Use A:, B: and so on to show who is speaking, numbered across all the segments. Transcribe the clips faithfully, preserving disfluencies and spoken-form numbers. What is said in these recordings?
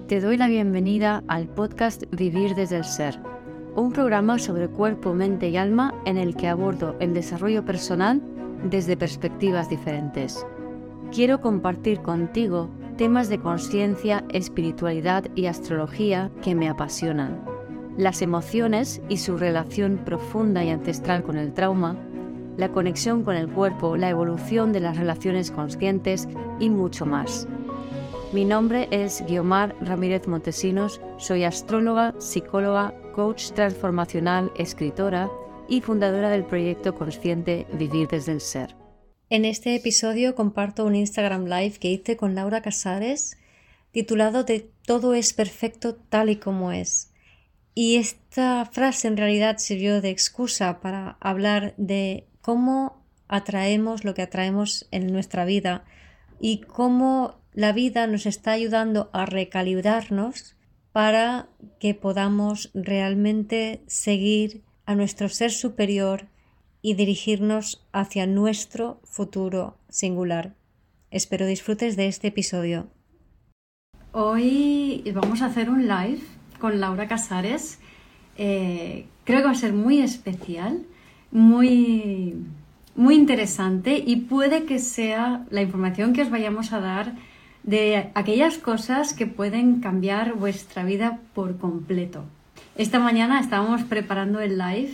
A: Te doy la bienvenida al podcast Vivir desde el Ser, un programa sobre cuerpo, mente y alma en el que abordo el desarrollo personal desde perspectivas diferentes. Quiero compartir contigo temas de conciencia, espiritualidad y astrología que me apasionan, las emociones y su relación profunda y ancestral con el trauma, la conexión con el cuerpo, la evolución de las relaciones conscientes y mucho más. Mi nombre es Guiomar Ramírez Montesinos, soy astróloga, psicóloga, coach transformacional, escritora y fundadora del proyecto consciente Vivir desde el Ser. En este episodio comparto un Instagram Live que hice con Laura Casares titulado de Todo es perfecto tal y como es. Y esta frase en realidad sirvió de excusa para hablar de cómo atraemos lo que atraemos en nuestra vida y cómo la vida nos está ayudando a recalibrarnos para que podamos realmente seguir a nuestro ser superior y dirigirnos hacia nuestro futuro singular. Espero disfrutes de este episodio. Hoy vamos a hacer un live con Laura Casares. Eh, creo que va a ser muy especial, muy, muy interesante y puede que sea la información que os vayamos a dar de aquellas cosas que pueden cambiar vuestra vida por completo. Esta mañana estábamos preparando el live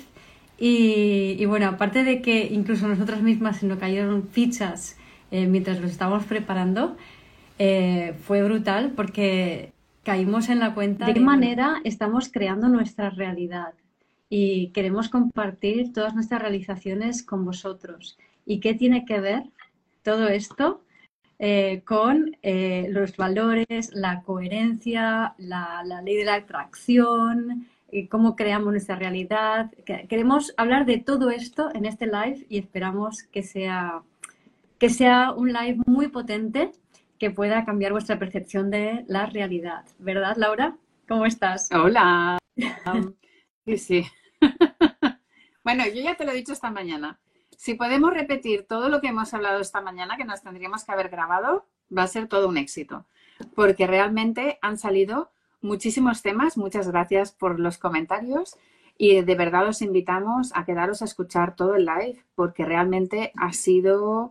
A: y, y bueno, aparte de que incluso nosotras mismas se nos cayeron fichas eh, mientras lo estábamos preparando, eh, fue brutal porque caímos en la cuenta de qué manera estamos creando nuestra realidad y queremos compartir todas nuestras realizaciones con vosotros. ¿Y qué tiene que ver todo esto Eh, con eh, los valores, la coherencia, la, la ley de la atracción, eh, cómo creamos nuestra realidad? Queremos hablar de todo esto en este live y esperamos que sea, que sea un live muy potente que pueda cambiar vuestra percepción de la realidad. ¿Verdad, Laura? ¿Cómo estás?
B: Hola. Sí, sí. Bueno, yo ya te lo he dicho esta mañana. Si podemos repetir todo lo que hemos hablado esta mañana, que nos tendríamos que haber grabado, va a ser todo un éxito. Porque realmente han salido muchísimos temas. Muchas gracias por los comentarios. Y de verdad os invitamos a quedaros a escuchar todo el live, porque realmente ha sido...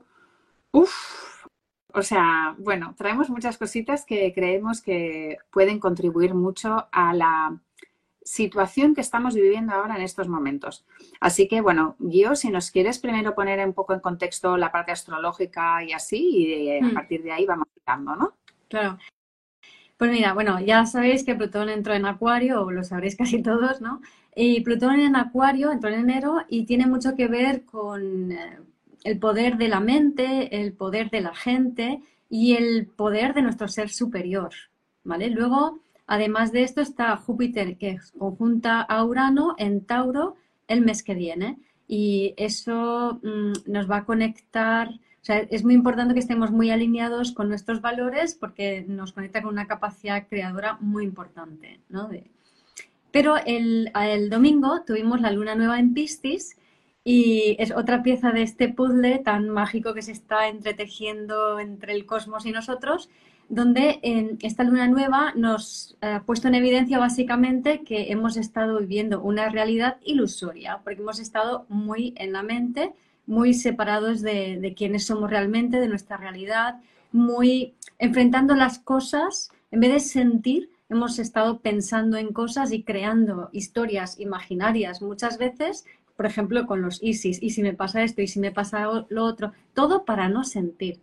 B: Uf. O sea, bueno, traemos muchas cositas que creemos que pueden contribuir mucho a la situación que estamos viviendo ahora en estos momentos. Así que, bueno, Guio, si nos quieres primero poner un poco en contexto la parte astrológica y así, y a
A: Hmm.
B: partir de ahí vamos hablando, ¿no?
A: Claro. Pues mira, bueno, ya sabéis que Plutón entró en Acuario, o lo sabréis casi todos, ¿no? Y Plutón en Acuario entró en enero y tiene mucho que ver con eh, el poder de la mente, el poder de la gente y el poder de nuestro ser superior, ¿vale? Luego, además de esto, está Júpiter, que conjunta a Urano en Tauro el mes que viene. Y eso mmm, nos va a conectar. O sea, es muy importante que estemos muy alineados con nuestros valores porque nos conecta con una capacidad creadora muy importante, ¿no? De... Pero el, el domingo tuvimos la luna nueva en Piscis y es otra pieza de este puzzle tan mágico que se está entretejiendo entre el cosmos y nosotros, donde en esta luna nueva nos ha puesto en evidencia básicamente que hemos estado viviendo una realidad ilusoria, porque hemos estado muy en la mente, muy separados de, de quiénes somos realmente, de nuestra realidad, muy enfrentando las cosas, en vez de sentir, hemos estado pensando en cosas y creando historias imaginarias muchas veces, por ejemplo, con los ISIS, y si me pasa esto, y si me pasa lo otro, todo para no sentir.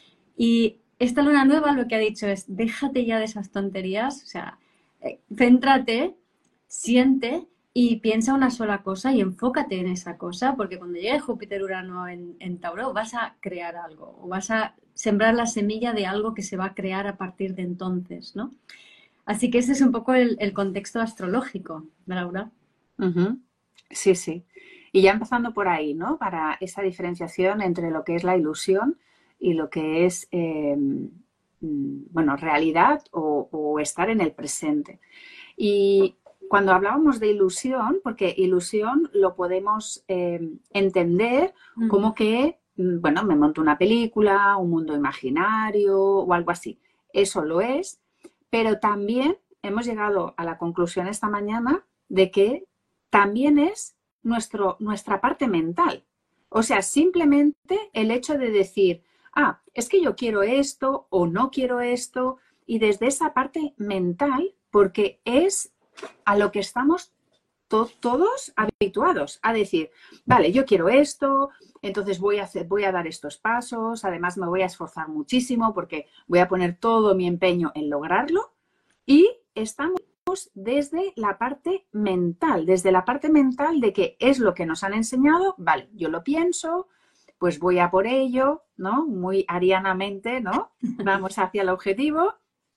A: Y esta luna nueva lo que ha dicho es, déjate ya de esas tonterías, o sea, eh, céntrate, siente y piensa una sola cosa y enfócate en esa cosa, porque cuando llegue Júpiter Urano en, en Tauro vas a crear algo, o vas a sembrar la semilla de algo que se va a crear a partir de entonces, ¿no? Así que ese es un poco el, el contexto astrológico, Laura.
B: Uh-huh. Sí, sí. Y ya empezando por ahí, ¿no? Para esa diferenciación entre lo que es la ilusión y lo que es, eh, bueno, realidad o, o estar en el presente. Y cuando hablábamos de ilusión, porque ilusión lo podemos eh, entender
A: Mm.
B: como que, bueno, me monto una película, un mundo imaginario o algo así. Eso lo es, pero también hemos llegado a la conclusión esta mañana de que también es nuestro, nuestra parte mental. O sea, simplemente el hecho de decir, ah, es que yo quiero esto o no quiero esto, y desde esa parte mental, porque es a lo que estamos to todos habituados, a decir, vale, yo quiero esto, entonces voy a, hacer, voy a dar estos pasos, además me voy a esforzar muchísimo porque voy a poner todo mi empeño en lograrlo, y estamos desde la parte mental, desde la parte mental de que es lo que nos han enseñado, vale, yo lo pienso, pues voy a por ello, ¿no? Muy arianamente, ¿no? Vamos hacia el objetivo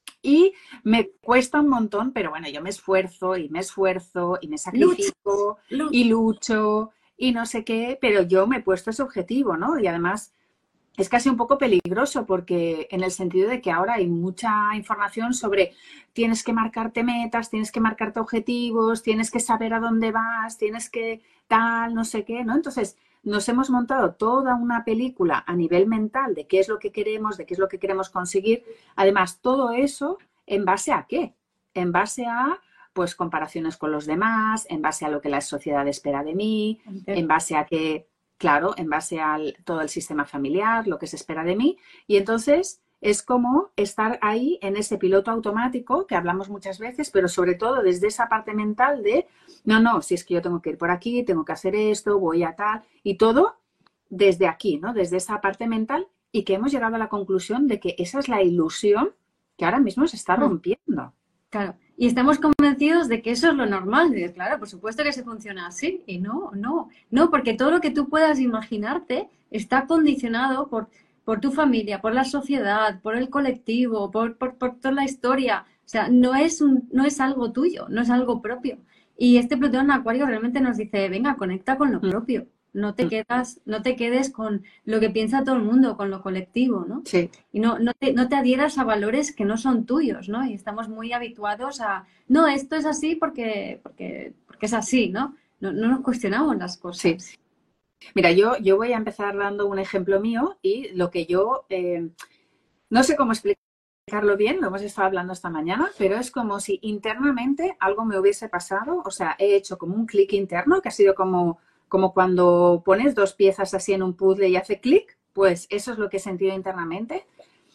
B: y me cuesta un montón, pero bueno, yo me esfuerzo y me esfuerzo y me sacrifico
A: lucho,
B: y lucho y no sé qué, pero yo me he puesto ese objetivo, ¿no? Y además es casi un poco peligroso porque en el sentido de que ahora hay mucha información sobre tienes que marcarte metas, tienes que marcarte objetivos, tienes que saber a dónde vas, tienes que tal, no sé qué, ¿no? Entonces nos hemos montado toda una película a nivel mental de qué es lo que queremos, de qué es lo que queremos conseguir. Además, todo eso, ¿en base a qué? En base a, pues, comparaciones con los demás, en base a lo que la sociedad espera de mí, en base a que... Claro, en base a todo el sistema familiar, lo que se espera de mí. Y entonces es como estar ahí en ese piloto automático que hablamos muchas veces, pero sobre todo desde esa parte mental de, no, no, si es que yo tengo que ir por aquí, tengo que hacer esto, voy a tal, y todo desde aquí, ¿no? Desde esa parte mental, y que hemos llegado a la conclusión de que esa es la ilusión que ahora mismo se está rompiendo.
A: Claro, y estamos convencidos de que eso es lo normal. Y claro, por supuesto que se funciona así. Y no, no, no, porque todo lo que tú puedas imaginarte está condicionado por, por tu familia, por la sociedad, por el colectivo, por, por, por toda la historia. O sea, no es, un, no es algo tuyo, no es algo propio. Y este Plutón en Acuario realmente nos dice, venga, conecta con lo propio. No te quedas, no te quedes con lo que piensa todo el mundo, con lo colectivo, ¿no?
B: Sí.
A: Y no, no, te, no te adhieras a valores que no son tuyos, ¿no? Y estamos muy habituados a, no, esto es así porque, porque, porque es así, ¿no? No, no nos cuestionamos las cosas.
B: Sí. Mira, yo, yo voy a empezar dando un ejemplo mío y lo que yo, eh, no sé cómo explicarlo bien, lo hemos estado hablando esta mañana, pero es como si internamente algo me hubiese pasado, o sea, he hecho como un clic interno que ha sido como... como cuando pones dos piezas así en un puzzle y hace clic, pues eso es lo que he sentido internamente.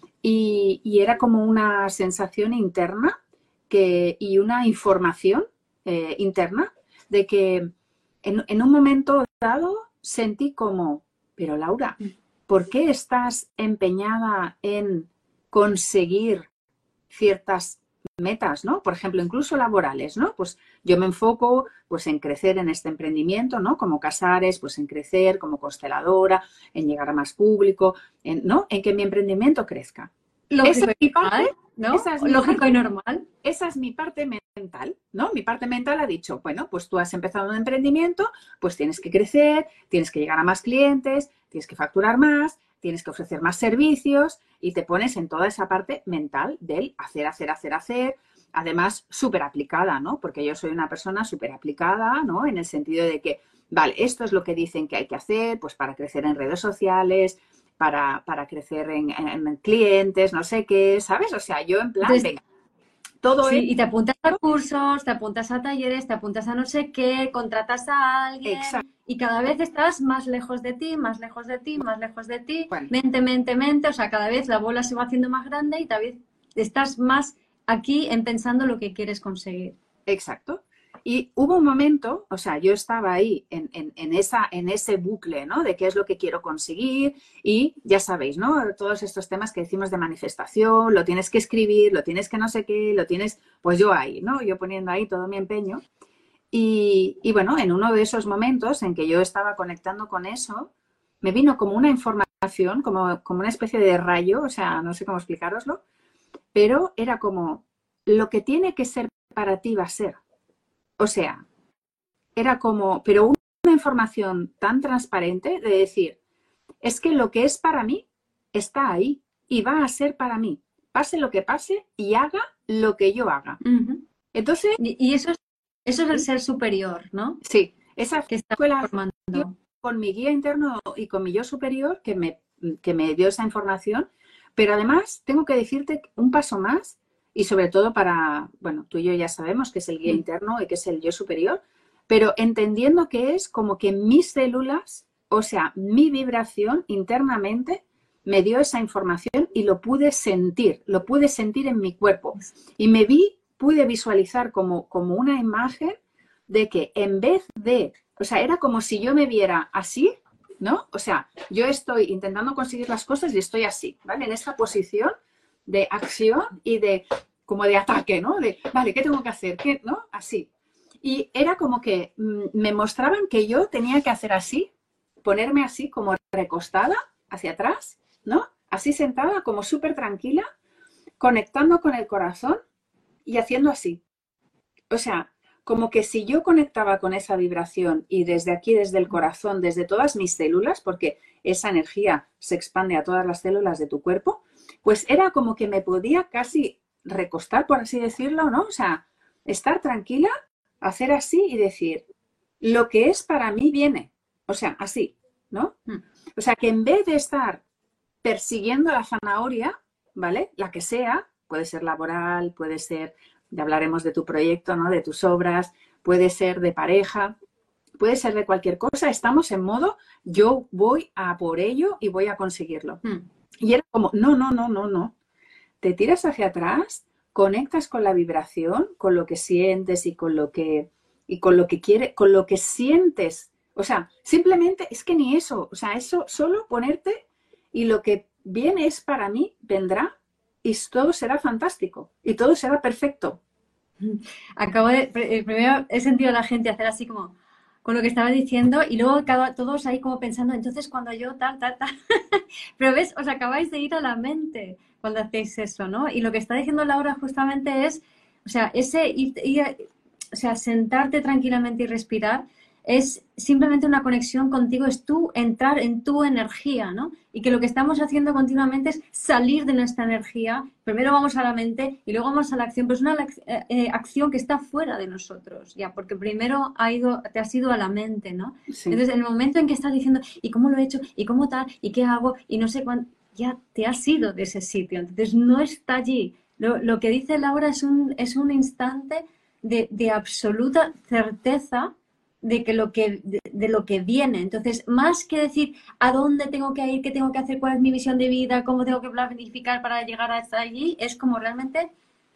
B: Y, y era como una sensación interna que, y una información eh, interna de que en, en un momento dado sentí como, pero Laura, ¿por qué estás empeñada en conseguir ciertas metas, ¿no? Por ejemplo, incluso laborales, ¿no? Pues yo me enfoco pues en crecer en este emprendimiento, ¿no? Como Casares, pues en crecer como consteladora, en llegar a más público, en, ¿no? En que mi emprendimiento crezca.
A: Lógico
B: esa es mi parte,
A: normal, ¿no?
B: Esa es mi
A: Lógico
B: parte,
A: y normal.
B: Esa es mi parte mental, ¿no? Mi parte mental ha dicho, bueno, pues tú has empezado un emprendimiento, pues tienes que crecer, tienes que llegar a más clientes, tienes que facturar más, tienes que ofrecer más servicios y te pones en toda esa parte mental del hacer, hacer, hacer, hacer, además súper aplicada, ¿no? Porque yo soy una persona súper aplicada, ¿no? En el sentido de que, vale, esto es lo que dicen que hay que hacer, pues para crecer en redes sociales, para, para crecer en, en, en clientes, no sé qué, ¿sabes? O sea, yo en plan,
A: Entonces,
B: venga, todo
A: sí,
B: es...
A: y te apuntas a cursos, te apuntas a talleres, te apuntas a no sé qué, contratas a alguien
B: Exacto.
A: y cada vez estás más lejos de ti, más lejos de ti, más lejos de ti,
B: Bueno.
A: mente, mente, mente, o sea, cada vez la bola se va haciendo más grande y cada vez estás más aquí en pensando lo que quieres conseguir.
B: Exacto. Y hubo un momento, o sea, yo estaba ahí en, en, en, esa, en ese bucle, ¿no? De qué es lo que quiero conseguir y ya sabéis, ¿no? Todos estos temas que decimos de manifestación, lo tienes que escribir, lo tienes que no sé qué, lo tienes, pues yo ahí, ¿no? Yo poniendo ahí todo mi empeño. Y, y bueno, en uno de esos momentos en que yo estaba conectando con eso, me vino como una información, como, como una especie de rayo, o sea, no sé cómo explicároslo, pero era como, lo que tiene que ser para ti va a ser. O sea, era como, pero una información tan transparente de decir, es que lo que es para mí está ahí y va a ser para mí, pase lo que pase y haga lo que yo haga.
A: Uh-huh.
B: Entonces...
A: Y, y eso, es, eso es el ser superior, ¿no?
B: Sí, esa
A: que está
B: fue la
A: formando.
B: Con mi guía interno y con mi yo superior que me, que me dio esa información, pero además tengo que decirte un paso más y sobre todo para, bueno, tú y yo ya sabemos que es el guía interno y que es el yo superior, pero entendiendo que es como que mis células, o sea, mi vibración internamente me dio esa información y lo pude sentir, lo pude sentir en mi cuerpo. Y me vi, pude visualizar como, como una imagen de que en vez de, o sea, era como si yo me viera así, ¿no? O sea, yo estoy intentando conseguir las cosas y estoy así, ¿vale? En esta posición de acción y de, como de ataque, ¿no? De, vale, ¿qué tengo que hacer? ¿Qué? ¿No? Así. Y era como que mmm, me mostraban que yo tenía que hacer así, ponerme así como recostada hacia atrás, ¿no? Así sentada, como súper tranquila, conectando con el corazón y haciendo así. O sea, como que si yo conectaba con esa vibración y desde aquí, desde el corazón, desde todas mis células, porque esa energía se expande a todas las células de tu cuerpo, pues era como que me podía casi recostar, por así decirlo, ¿no? O sea, estar tranquila, hacer así y decir, lo que es para mí viene. O sea, así, ¿no? O sea, que en vez de estar persiguiendo la zanahoria, ¿vale? La que sea, puede ser laboral, puede ser, ya hablaremos de tu proyecto, ¿no? De tus obras, puede ser de pareja, puede ser de cualquier cosa, estamos en modo, yo voy a por ello y voy a conseguirlo. Mm. Y era como, no, no, no, no, no. Te tiras hacia atrás, conectas con la vibración, con lo que sientes y con lo que, y con lo que quiere, con lo que sientes. O sea, simplemente es que ni eso, o sea, eso solo ponerte y lo que viene es para mí, vendrá y todo será fantástico y todo será perfecto.
A: Acabo de, primero he sentido a la gente hacer así como con lo que estaba diciendo y luego cada, todos ahí como pensando, entonces cuando yo tal, tal, tal. Pero ves, os acabáis de ir a la mente cuando hacéis eso, ¿no? Y lo que está diciendo Laura justamente es, o sea, ese ir, ir, o sea, sentarte tranquilamente y respirar es simplemente una conexión contigo, es tú entrar en tu energía, ¿no? Y que lo que estamos haciendo continuamente es salir de nuestra energía. Primero vamos a la mente y luego vamos a la acción, pero es una eh, acción que está fuera de nosotros, ya, porque primero ha ido, te has ido a la mente, ¿no? Sí. Entonces, en el momento en que estás diciendo, ¿y cómo lo he hecho? ¿Y cómo tal? ¿Y qué hago? Y no sé cuánto, ya te has ido de ese sitio. Entonces, no está allí. Lo, lo que dice Laura es un, es un instante de, de absoluta certeza de que lo que de, de lo que viene. Entonces, más que decir a dónde tengo que ir, qué tengo que hacer, cuál es mi visión de vida, cómo tengo que planificar para llegar hasta allí, es como realmente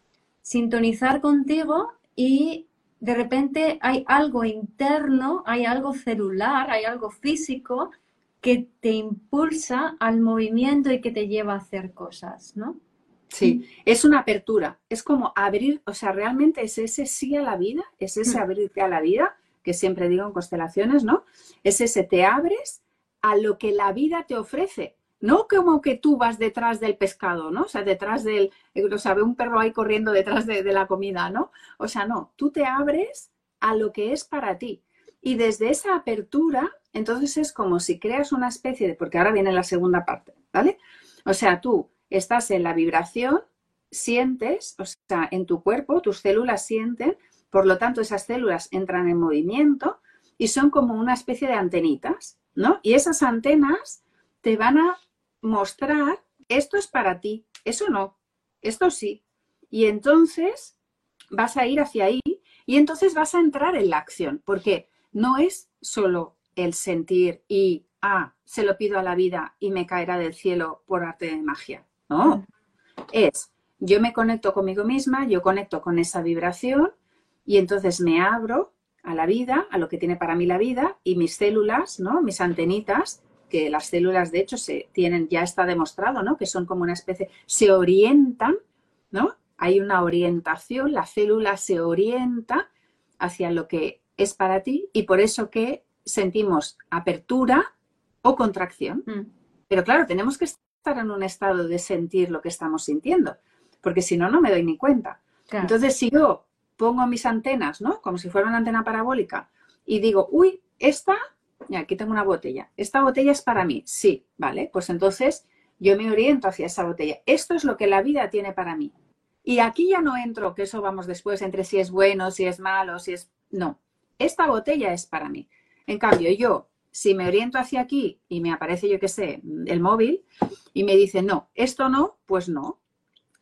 A: sintonizar contigo y de repente hay algo interno, hay algo celular, hay algo físico que te impulsa al movimiento y que te lleva a hacer cosas, ¿no?
B: Sí, es una apertura, es como abrir, o sea, realmente es ese sí a la vida, es ese abrirte a la vida, que siempre digo en constelaciones, ¿no? Es ese te abres a lo que la vida te ofrece. No como que tú vas detrás del pescado, ¿no? O sea, detrás del, o sea, ve un perro ahí corriendo detrás de, de la comida, ¿no? O sea, no, tú te abres a lo que es para ti. Y desde esa apertura, entonces es como si creas una especie de, porque ahora viene la segunda parte, ¿vale? O sea, tú estás en la vibración, sientes, o sea, en tu cuerpo, tus células sienten, por lo tanto, esas células entran en movimiento y son como una especie de antenitas, ¿no? Y esas antenas te van a mostrar, esto es para ti, eso no, esto sí. Y entonces vas a ir hacia ahí y entonces vas a entrar en la acción, porque no es solo el sentir y, ah, se lo pido a la vida y me caerá del cielo por arte de magia. No, es, yo me conecto conmigo misma, yo conecto con esa vibración y entonces me abro a la vida, a lo que tiene para mí la vida y mis células, ¿no? Mis antenitas, que las células de hecho se tienen, ya está demostrado, ¿no? Que son como una especie, se orientan, ¿no? Hay una orientación, la célula se orienta hacia lo que es para ti y por eso que sentimos apertura o contracción. Mm. Pero claro, tenemos que estar en un estado de sentir lo que estamos sintiendo, porque si no, no me doy ni cuenta. Claro. Entonces, si yo pongo mis antenas, ¿no? Como si fuera una antena parabólica y digo, uy, esta, y aquí tengo una botella, esta botella es para mí, sí, vale, pues entonces yo me oriento hacia esa botella. Esto es lo que la vida tiene para mí. Y aquí ya no entro, que eso vamos después, entre si es bueno, si es malo, si es... No, esta botella es para mí. En cambio, yo, si me oriento hacia aquí y me aparece, yo qué sé, el móvil y me dice, no, esto no, pues no.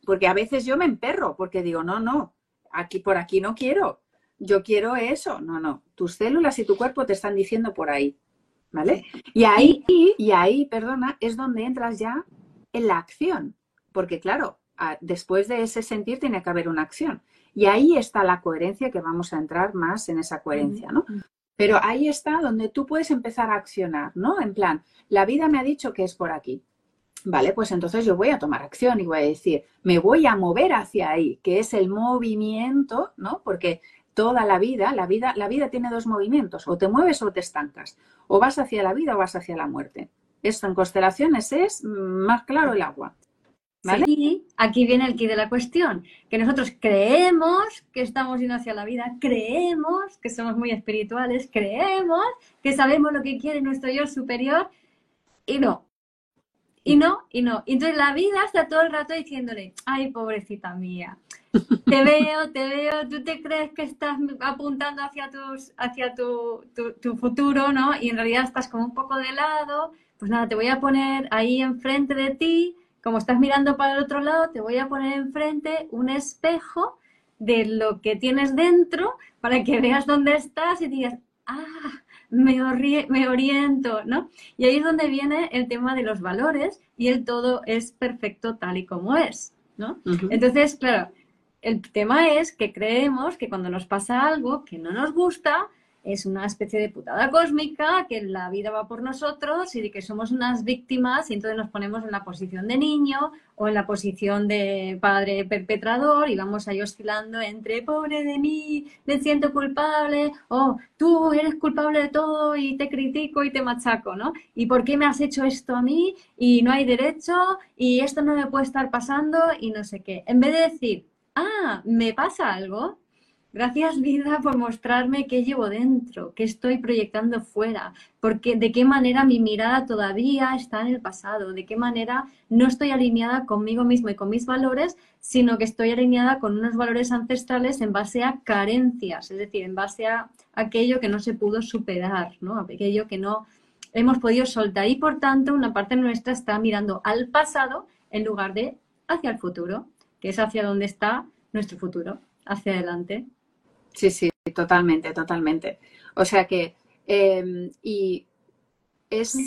B: porque a veces yo me emperro, porque digo, no, no, aquí por aquí no quiero, yo quiero eso. No, no, tus células y tu cuerpo te están diciendo por ahí, ¿vale? Y ahí, y ahí, perdona, es donde entras ya en la acción, porque claro, después de ese sentir tiene que haber una acción. Y ahí está la coherencia, que vamos a entrar más en esa coherencia, ¿no? Pero ahí está donde tú puedes empezar a accionar, ¿no? En plan, la vida me ha dicho que es por aquí. Vale, pues entonces yo voy a tomar acción y voy a decir, me voy a mover hacia ahí, que es el movimiento, ¿no? Porque toda la vida, la vida, la vida tiene dos movimientos, o te mueves o te estancas, o vas hacia la vida o vas hacia la muerte. Esto en constelaciones es más claro el agua. ¿Vale?
A: Sí, aquí viene el quid de la cuestión, que nosotros creemos que estamos yendo hacia la vida, creemos que somos muy espirituales, creemos que sabemos lo que quiere nuestro yo superior y no, y no, y no. Y entonces la vida está todo el rato diciéndole, ay, pobrecita mía, te veo, te veo, tú te crees que estás apuntando hacia, tus, hacia tu, tu, tu futuro, ¿no? Y en realidad estás como un poco de lado, pues nada, te voy a poner ahí enfrente de ti. Como estás mirando para el otro lado, te voy a poner enfrente un espejo de lo que tienes dentro para que veas dónde estás y digas, ah, me, ori- me oriento, ¿no? Y ahí es donde viene el tema de los valores y el todo es perfecto tal y como es, ¿no?
B: Uh-huh.
A: Entonces, claro, el tema es que creemos que cuando nos pasa algo que no nos gusta, es una especie de putada cósmica, que la vida va por nosotros y de que somos unas víctimas y entonces nos ponemos en la posición de niño o en la posición de padre perpetrador y vamos ahí oscilando entre pobre de mí, me siento culpable, o tú eres culpable de todo y te critico y te machaco, ¿no? ¿Y por qué me has hecho esto a mí? Y no hay derecho y esto no me puede estar pasando y no sé qué. En vez de decir, ah, me pasa algo. Gracias, vida, por mostrarme qué llevo dentro, qué estoy proyectando fuera, porque de qué manera mi mirada todavía está en el pasado, de qué manera no estoy alineada conmigo mismo y con mis valores, sino que estoy alineada con unos valores ancestrales en base a carencias, es decir, en base a aquello que no se pudo superar, ¿no? Aquello que no hemos podido soltar y, por tanto, una parte nuestra está mirando al pasado en lugar de hacia el futuro, que es hacia donde está nuestro futuro, hacia adelante.
B: Sí, sí, totalmente, totalmente. O sea que, eh, y es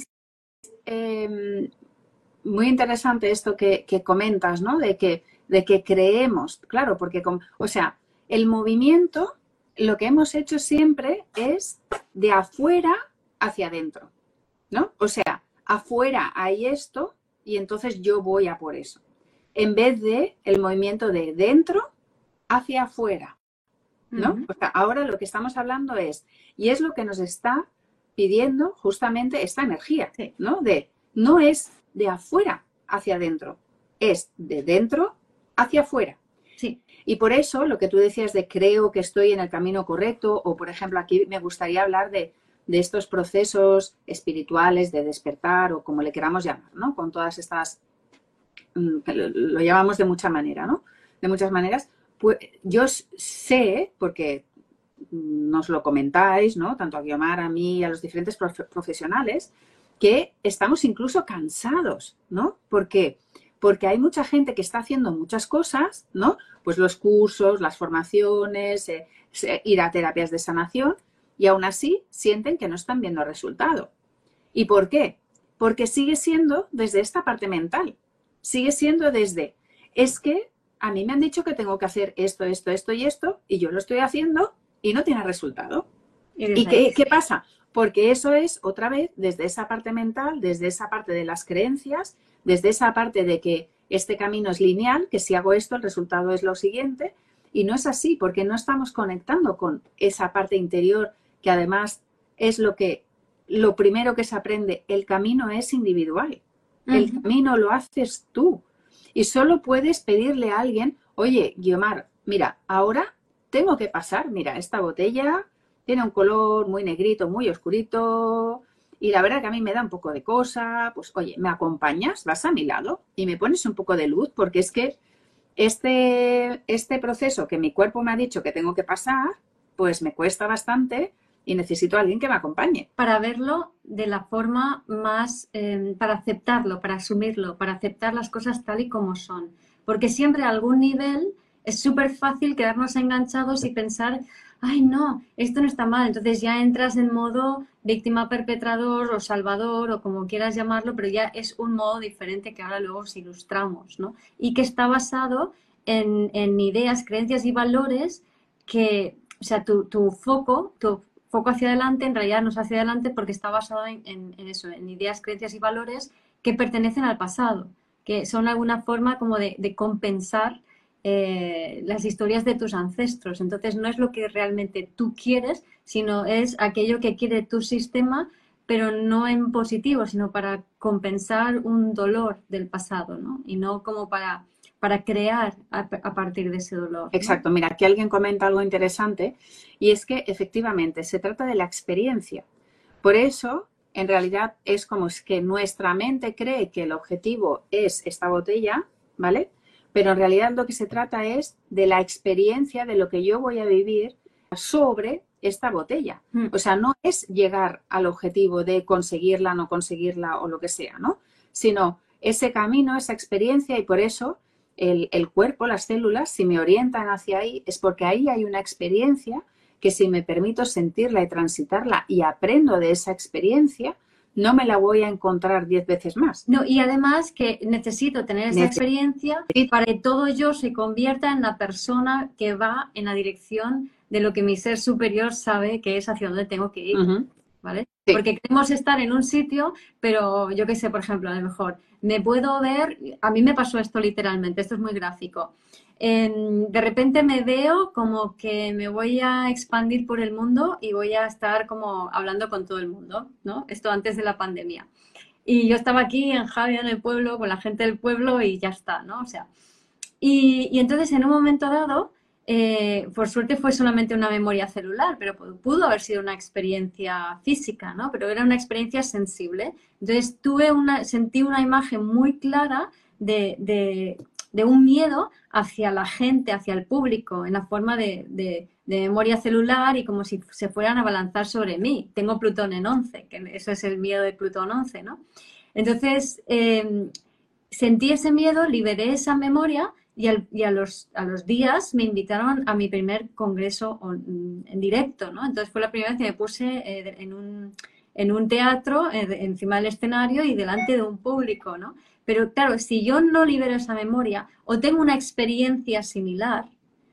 B: eh, muy interesante esto que, que comentas, ¿no? De que, de que creemos, claro, porque, con, o sea, el movimiento, lo que hemos hecho siempre es de afuera hacia adentro, ¿no? O sea, afuera hay esto y entonces yo voy a por eso, en vez de el movimiento de dentro hacia afuera. ¿No?
A: Uh-huh.
B: O sea, ahora lo que estamos hablando es, y es lo que nos está pidiendo justamente esta energía,
A: sí.
B: ¿no? De, no es de afuera hacia adentro, es de dentro hacia afuera.
A: Sí.
B: Y por eso lo que tú decías de creo que estoy en el camino correcto, o por ejemplo aquí me gustaría hablar de, de estos procesos espirituales de despertar o como le queramos llamar, ¿no? Con todas estas, lo, lo llamamos de mucha manera, ¿no? De muchas maneras. Pues yo sé, porque nos lo comentáis, ¿no? Tanto a Guiomar, a mí y a los diferentes prof- profesionales, que estamos incluso cansados, ¿no? ¿Por qué? Porque hay mucha gente que está haciendo muchas cosas, ¿no? Pues los cursos, las formaciones, eh, ir a terapias de sanación, y aún así sienten que no están viendo resultado. ¿Y por qué? Porque sigue siendo desde esta parte mental, sigue siendo desde, es que a mí me han dicho que tengo que hacer esto, esto, esto y esto, y yo lo estoy haciendo y no tiene resultado. ¿Y qué, qué pasa? Porque eso es, otra vez, desde esa parte mental, desde esa parte de las creencias, desde esa parte de que este camino es lineal, que si hago esto, el resultado es lo siguiente, y no es así, porque no estamos conectando con esa parte interior, que además es lo que, lo primero que se aprende, el camino es individual, uh-huh. El camino lo haces tú. Y solo puedes pedirle a alguien, oye, Guiomar, mira, ahora tengo que pasar, mira, esta botella tiene un color muy negrito, muy oscurito, y la verdad que a mí me da un poco de cosa, pues oye, ¿me acompañas? ¿Vas a mi lado? Y me pones un poco de luz, porque es que este, este proceso que mi cuerpo me ha dicho que tengo que pasar, pues me cuesta bastante y necesito a alguien que me acompañe.
A: Para verlo de la forma más, eh, para aceptarlo, para asumirlo, para aceptar las cosas tal y como son. porque siempre a algún nivel es súper fácil quedarnos enganchados y pensar, ay no, esto no está mal, entonces ya entras en modo víctima perpetrador o salvador o como quieras llamarlo, pero ya es un modo diferente que ahora luego os ilustramos, ¿no? Y que está basado en, en ideas, creencias y valores que, o sea, tu, tu foco, tu foco hacia adelante en realidad no es hacia adelante porque está basado en, en, en eso, en ideas, creencias y valores que pertenecen al pasado, que son alguna forma como de, de compensar eh, las historias de tus ancestros. Entonces no es lo que realmente tú quieres, sino es aquello que quiere tu sistema, pero no en positivo, sino para compensar un dolor del pasado, ¿no? Y no como para, para crear a, a partir de ese dolor, ¿no?
B: Exacto. Mira, aquí alguien comenta algo interesante y es que efectivamente se trata de la experiencia. Por eso, en realidad, es como es que nuestra mente cree que el objetivo es esta botella, ¿vale? Pero en realidad lo que se trata es de la experiencia de lo que yo voy a vivir sobre esta botella.
A: Mm.
B: O sea, no es llegar al objetivo de conseguirla, no conseguirla o lo que sea, ¿no? Sino ese camino, esa experiencia y por eso el, el cuerpo, las células, si me orientan hacia ahí, es porque ahí hay una experiencia que si me permito sentirla y transitarla y aprendo de esa experiencia, no me la voy a encontrar diez veces más.
A: No, y además que necesito tener esa
B: Necesito.
A: experiencia para que todo yo se convierta en la persona que va en la dirección de lo que mi ser superior sabe que es hacia donde tengo que ir,
B: Uh-huh.
A: ¿vale?
B: Sí.
A: Porque queremos estar en un sitio, pero yo qué sé, por ejemplo, a lo mejor me puedo ver, a mí me pasó esto literalmente, esto es muy gráfico. Eh, de repente me veo como que me voy a expandir por el mundo y voy a estar como hablando con todo el mundo, ¿no? Esto antes de la pandemia. Y yo estaba aquí en Javia, en el pueblo, con la gente del pueblo y ya está, ¿no? O sea, y, y entonces en un momento dado, eh, por suerte fue solamente una memoria celular, pero pudo haber sido una experiencia física, ¿no? Pero era una experiencia sensible. Entonces tuve una, sentí una imagen muy clara de, de, de un miedo hacia la gente, hacia el público, en la forma de, de, de memoria celular y como si se fueran a abalanzar sobre mí. Tengo Plutón en once, que eso es el miedo de Plutón once, ¿no? Entonces, eh, sentí ese miedo, liberé esa memoria y, al, y a, los, a los días me invitaron a mi primer congreso on, en directo, ¿no? Entonces fue la primera vez que me puse eh, en, un, en un teatro, eh, encima del escenario y delante de un público, ¿no? Pero claro, si yo no libero esa memoria o tengo una experiencia similar,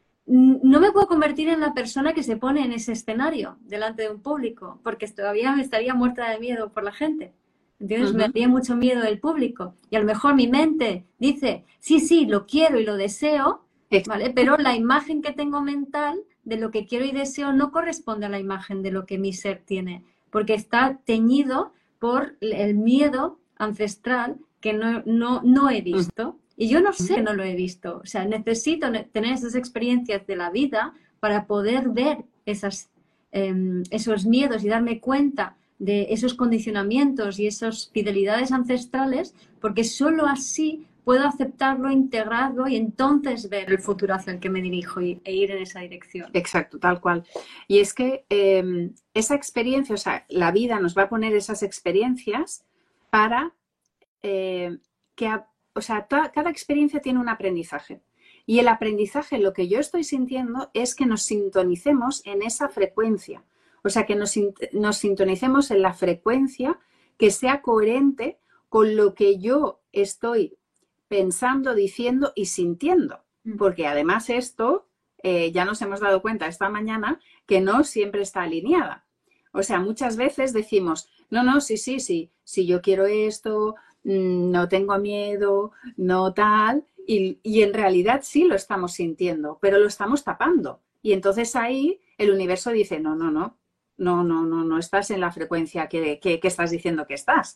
A: no me puedo convertir en la persona que se pone en ese escenario delante de un público, porque todavía me estaría muerta de miedo por la gente. ¿Entiendes? Uh-huh. Me daría mucho miedo el público. Y a lo mejor mi mente dice, sí, sí, lo quiero y lo deseo, ¿vale? Pero la imagen que tengo mental de lo que quiero y deseo no corresponde a la imagen de lo que mi ser tiene, porque está teñido por el miedo ancestral que no, no, no he visto. Y yo no sé que no lo he visto. O sea, necesito tener esas experiencias de la vida para poder ver esas, eh, esos miedos y darme cuenta de esos condicionamientos y esas fidelidades ancestrales, porque solo así puedo aceptarlo, integrarlo y entonces ver el futuro hacia el que me dirijo y, e ir en esa dirección.
B: Exacto, tal cual. Y es que eh, esa experiencia, o sea, la vida nos va a poner esas experiencias para eh, que, o sea, toda, cada experiencia tiene un aprendizaje. Y el aprendizaje, lo que yo estoy sintiendo es que nos sintonicemos en esa frecuencia. O sea, que nos, nos sintonicemos en la frecuencia que sea coherente con lo que yo estoy pensando, diciendo y sintiendo. Porque además esto, eh, ya nos hemos dado cuenta esta mañana, que no siempre está alineada. O sea, muchas veces decimos, no, no, sí, sí, sí, si yo quiero esto, no tengo miedo, no tal, y, y en realidad sí lo estamos sintiendo, pero lo estamos tapando. Y entonces ahí el universo dice, no, no, no, no, no, no, no estás en la frecuencia que, que, que estás diciendo que estás.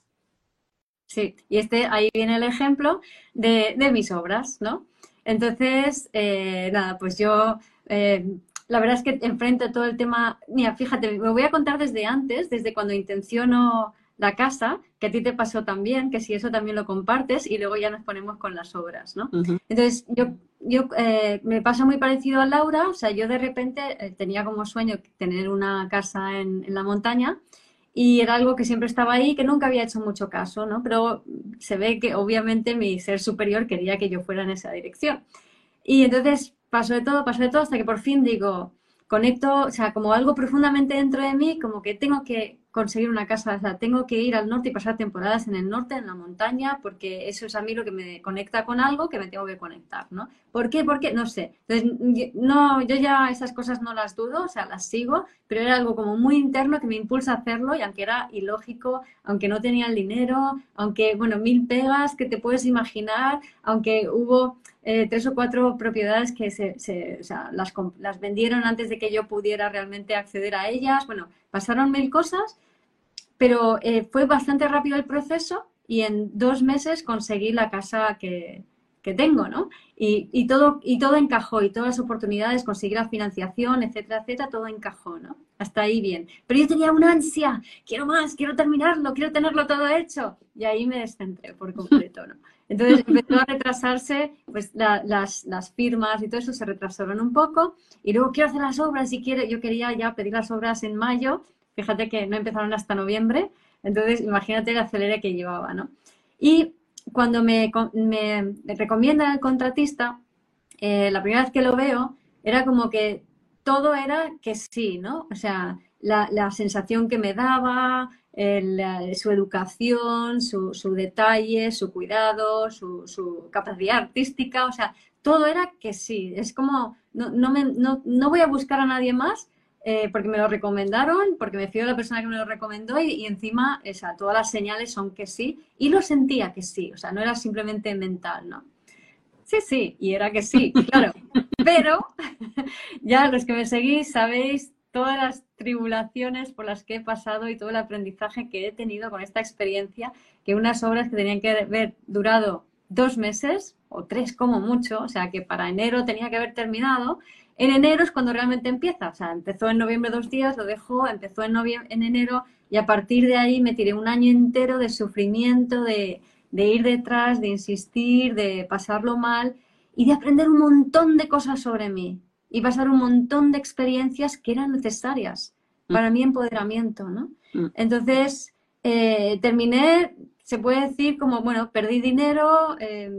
A: Sí, y este, ahí viene el ejemplo de, de mis obras, ¿no? Entonces, eh, nada, pues yo, eh, la verdad es que enfrento todo el tema, mira, fíjate, me voy a contar desde antes, desde cuando intenciono la casa, que a ti te pasó también, que si eso también lo compartes y luego ya nos ponemos con las obras, ¿no? Uh-huh. Entonces, yo, yo eh, me pasa muy parecido a Laura, o sea, yo de repente eh, tenía como sueño tener una casa en, en la montaña y era algo que siempre estaba ahí, que nunca había hecho mucho caso, ¿no? Pero se ve que obviamente mi ser superior quería que yo fuera en esa dirección. Y entonces pasó de todo, pasó de todo, hasta que por fin digo, conecto, o sea, como algo profundamente dentro de mí, como que tengo que conseguir una casa, o sea, tengo que ir al norte y pasar temporadas en el norte, en la montaña, porque eso es a mí lo que me conecta con algo que me tengo que conectar, ¿no? ¿Por qué? ¿Por qué? No sé. Entonces, no, yo ya esas cosas no las dudo, o sea, las sigo, pero era algo como muy interno que me impulsa a hacerlo y aunque era ilógico, aunque no tenía el dinero, aunque, bueno, mil pegas que te puedes imaginar, aunque hubo eh, tres o cuatro propiedades que se, se, o sea, las, las vendieron antes de que yo pudiera realmente acceder a ellas. Bueno, pasaron mil cosas, pero eh, fue bastante rápido el proceso y en dos meses conseguí la casa que, que tengo, ¿no? Y, y, todo, y todo encajó, y todas las oportunidades, conseguí la financiación, etcétera, etcétera, todo encajó, ¿no? Hasta ahí bien. Pero yo tenía una ansia, quiero más, quiero terminarlo, quiero tenerlo todo hecho. Y ahí me descentré por completo, ¿no? Entonces empezó a retrasarse, pues la, las, las firmas y todo eso se retrasaron un poco. Y luego quiero hacer las obras y quiero, yo quería ya pedir las obras en mayo. Fíjate que no empezaron hasta noviembre. Entonces imagínate el acelere que llevaba, ¿no? Y cuando me, me, me recomiendan al contratista, eh, la primera vez que lo veo, era como que todo era que sí, ¿no? O sea, la, la sensación que me daba, el, su educación, su, su, detalle, su cuidado, su, su, capacidad artística, o sea, todo era que sí. Es como, no, no, me, no, no voy a buscar a nadie más, eh, porque me lo recomendaron, porque me fío de la persona que me lo recomendó y, y encima, o sea, todas las señales son que sí, y lo sentía que sí, o sea, no era simplemente mental, ¿no? Sí, sí, y era que sí, claro. Pero ya los que me seguís sabéis todas las tribulaciones por las que he pasado y todo el aprendizaje que he tenido con esta experiencia, que unas obras que tenían que haber durado dos meses o tres como mucho, o sea que para enero tenía que haber terminado. En enero es cuando realmente empieza, o sea, empezó en noviembre dos días, lo dejó, empezó en, noviembre, en enero y a partir de ahí me tiré un año entero de sufrimiento, de de ir detrás, de insistir, de pasarlo mal y de aprender un montón de cosas sobre mí y pasar un montón de experiencias que eran necesarias para mi empoderamiento, ¿no? Entonces, eh, terminé, se puede decir como, bueno, perdí dinero, eh,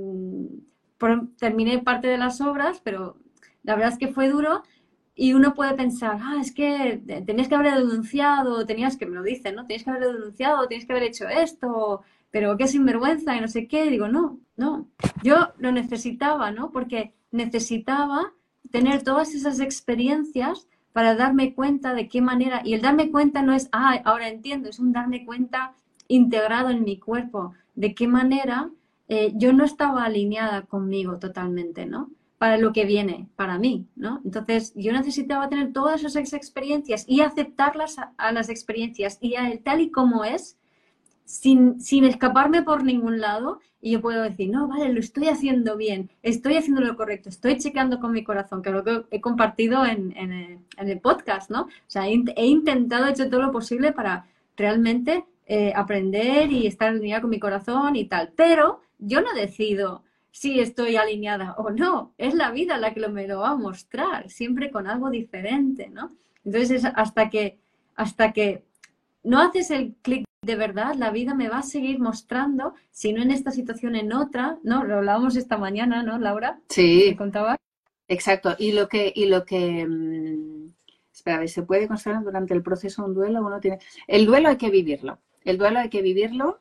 A: por, terminé parte de las obras, pero la verdad es que fue duro. Y uno puede pensar, ah, es que tenías que haber denunciado, tenías que, me lo dicen, ¿no? Tenías que haber denunciado, tienes que haber hecho esto, pero qué sinvergüenza y no sé qué. Y digo, no, no, yo lo necesitaba, ¿no? Porque necesitaba tener todas esas experiencias para darme cuenta de qué manera, y el darme cuenta no es, ah, ahora entiendo, es un darme cuenta integrado en mi cuerpo, de qué manera eh, yo no estaba alineada conmigo totalmente, ¿no? Para lo que viene, para mí, ¿no? Entonces, yo necesitaba tener todas esas experiencias y aceptarlas a, a las experiencias y a él tal y como es, sin, sin escaparme por ningún lado, y yo puedo decir, no, vale, lo estoy haciendo bien, estoy haciendo lo correcto, estoy checando con mi corazón, que es lo que he compartido en, en, el, en el podcast, ¿no? O sea, he, he intentado, he hecho todo lo posible para realmente eh, aprender y estar alineada con mi corazón y tal, pero yo no decido si estoy alineada o no, es la vida la que me lo va a mostrar, siempre con algo diferente, ¿no? Entonces, es hasta que, hasta que no haces el clic de verdad, la vida me va a seguir mostrando, si no en esta situación, en otra, ¿no? Lo hablábamos esta mañana, ¿no, Laura?
B: Sí.
A: ¿Me contabas?
B: Exacto. Y lo que, y lo que mmm, espera, ¿se puede considerar durante el proceso un duelo? Uno tiene. El duelo hay que vivirlo. El duelo hay que vivirlo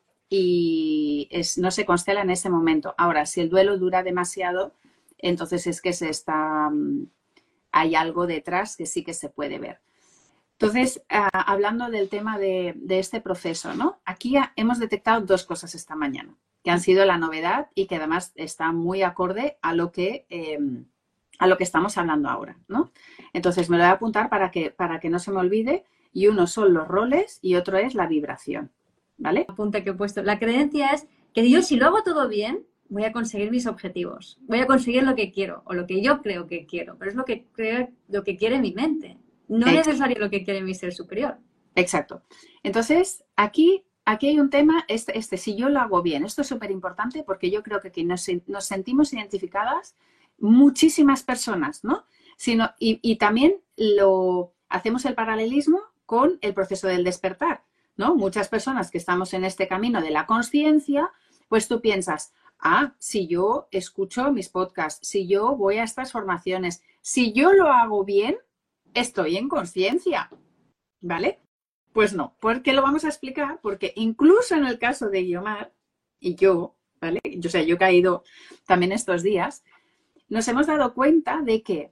B: y es, no se constela en ese momento. Ahora, si el duelo dura demasiado, entonces es que se está, hay algo detrás que sí que se puede ver. Entonces, uh, hablando del tema de, de este proceso, ¿no? Aquí hemos detectado dos cosas esta mañana, que han sido la novedad y que además está muy acorde a lo que, eh, a lo que estamos hablando ahora, ¿no? Entonces, me lo voy a apuntar para que, para que no se me olvide. Y uno son los roles y otro es la vibración, ¿vale?
A: Apunte que he puesto. La creencia es que yo, si lo hago todo bien, voy a conseguir mis objetivos. Voy a conseguir lo que quiero o lo que yo creo que quiero, pero es lo que, creo, lo que quiere mi mente. No es necesario lo que quiere mi ser superior.
B: Exacto. Entonces, aquí, aquí hay un tema, este, este, si yo lo hago bien, esto es súper importante porque yo creo que aquí nos, nos sentimos identificadas muchísimas personas, ¿no? Sino, y, y también lo hacemos el paralelismo con el proceso del despertar, ¿no? Muchas personas que estamos en este camino de la consciencia, pues tú piensas, ah, si yo escucho mis podcasts, si yo voy a estas formaciones, si yo lo hago bien, estoy en consciencia, ¿vale? Pues no, porque lo vamos a explicar, porque incluso en el caso de Guiomar y yo, ¿vale? Yo, o sea, yo he caído también estos días, nos hemos dado cuenta de que,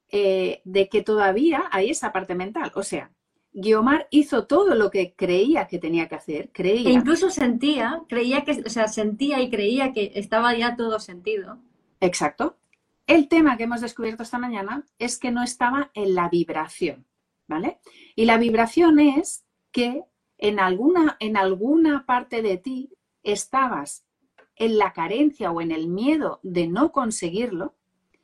B: eh, de que todavía hay esa parte mental. O sea, Guiomar hizo todo lo que creía que tenía que hacer, creía.
A: E incluso sentía, creía que, o sea, sentía y creía que estaba ya todo sentido.
B: Exacto. El tema que hemos descubierto esta mañana es que no estaba en la vibración, ¿vale? Y la vibración es que en alguna, en alguna parte de ti estabas en la carencia o en el miedo de no conseguirlo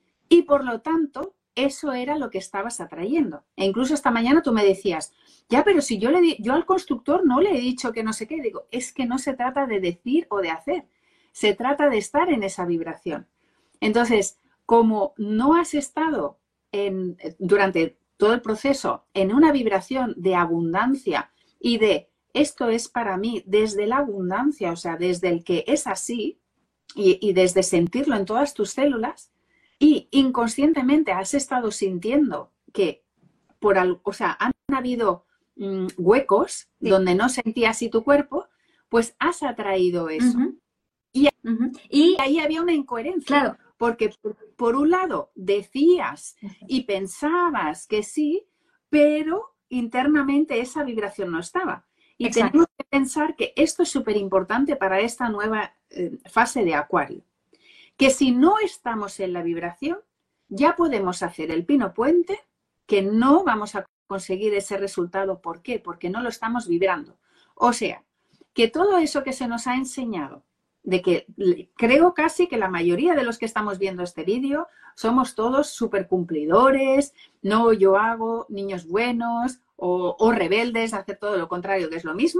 B: y por lo tanto eso era lo que estabas atrayendo. E incluso esta mañana tú me decías, ya, pero si yo, le di, yo al constructor no le he dicho que no sé qué, digo, es que no se trata de decir o de hacer, se trata de estar en esa vibración. Entonces, como no has estado en, durante todo el proceso en una vibración de abundancia y de esto es para mí desde la abundancia, o sea, desde el que es así y, y desde sentirlo en todas tus células y inconscientemente has estado sintiendo que por algo, o sea, han habido mmm, huecos sí. donde no sentías así tu cuerpo, pues has atraído eso.
A: Uh-huh.
B: Y,
A: uh-huh. y
B: ahí había una incoherencia.
A: Claro.
B: Porque por, por un lado decías y pensabas que sí, pero internamente esa vibración no estaba. Y Exacto. tenemos que pensar que esto es súper importante para esta nueva eh, fase de Acuario. Que si no estamos en la vibración, ya podemos hacer el pino puente, que no vamos a conseguir ese resultado. ¿Por qué? Porque no lo estamos vibrando. O sea, que todo eso que se nos ha enseñado, de que creo casi que la mayoría de los que estamos viendo este vídeo somos todos súper cumplidores, no yo hago, niños buenos o, o rebeldes, hacer todo lo contrario, que es lo mismo.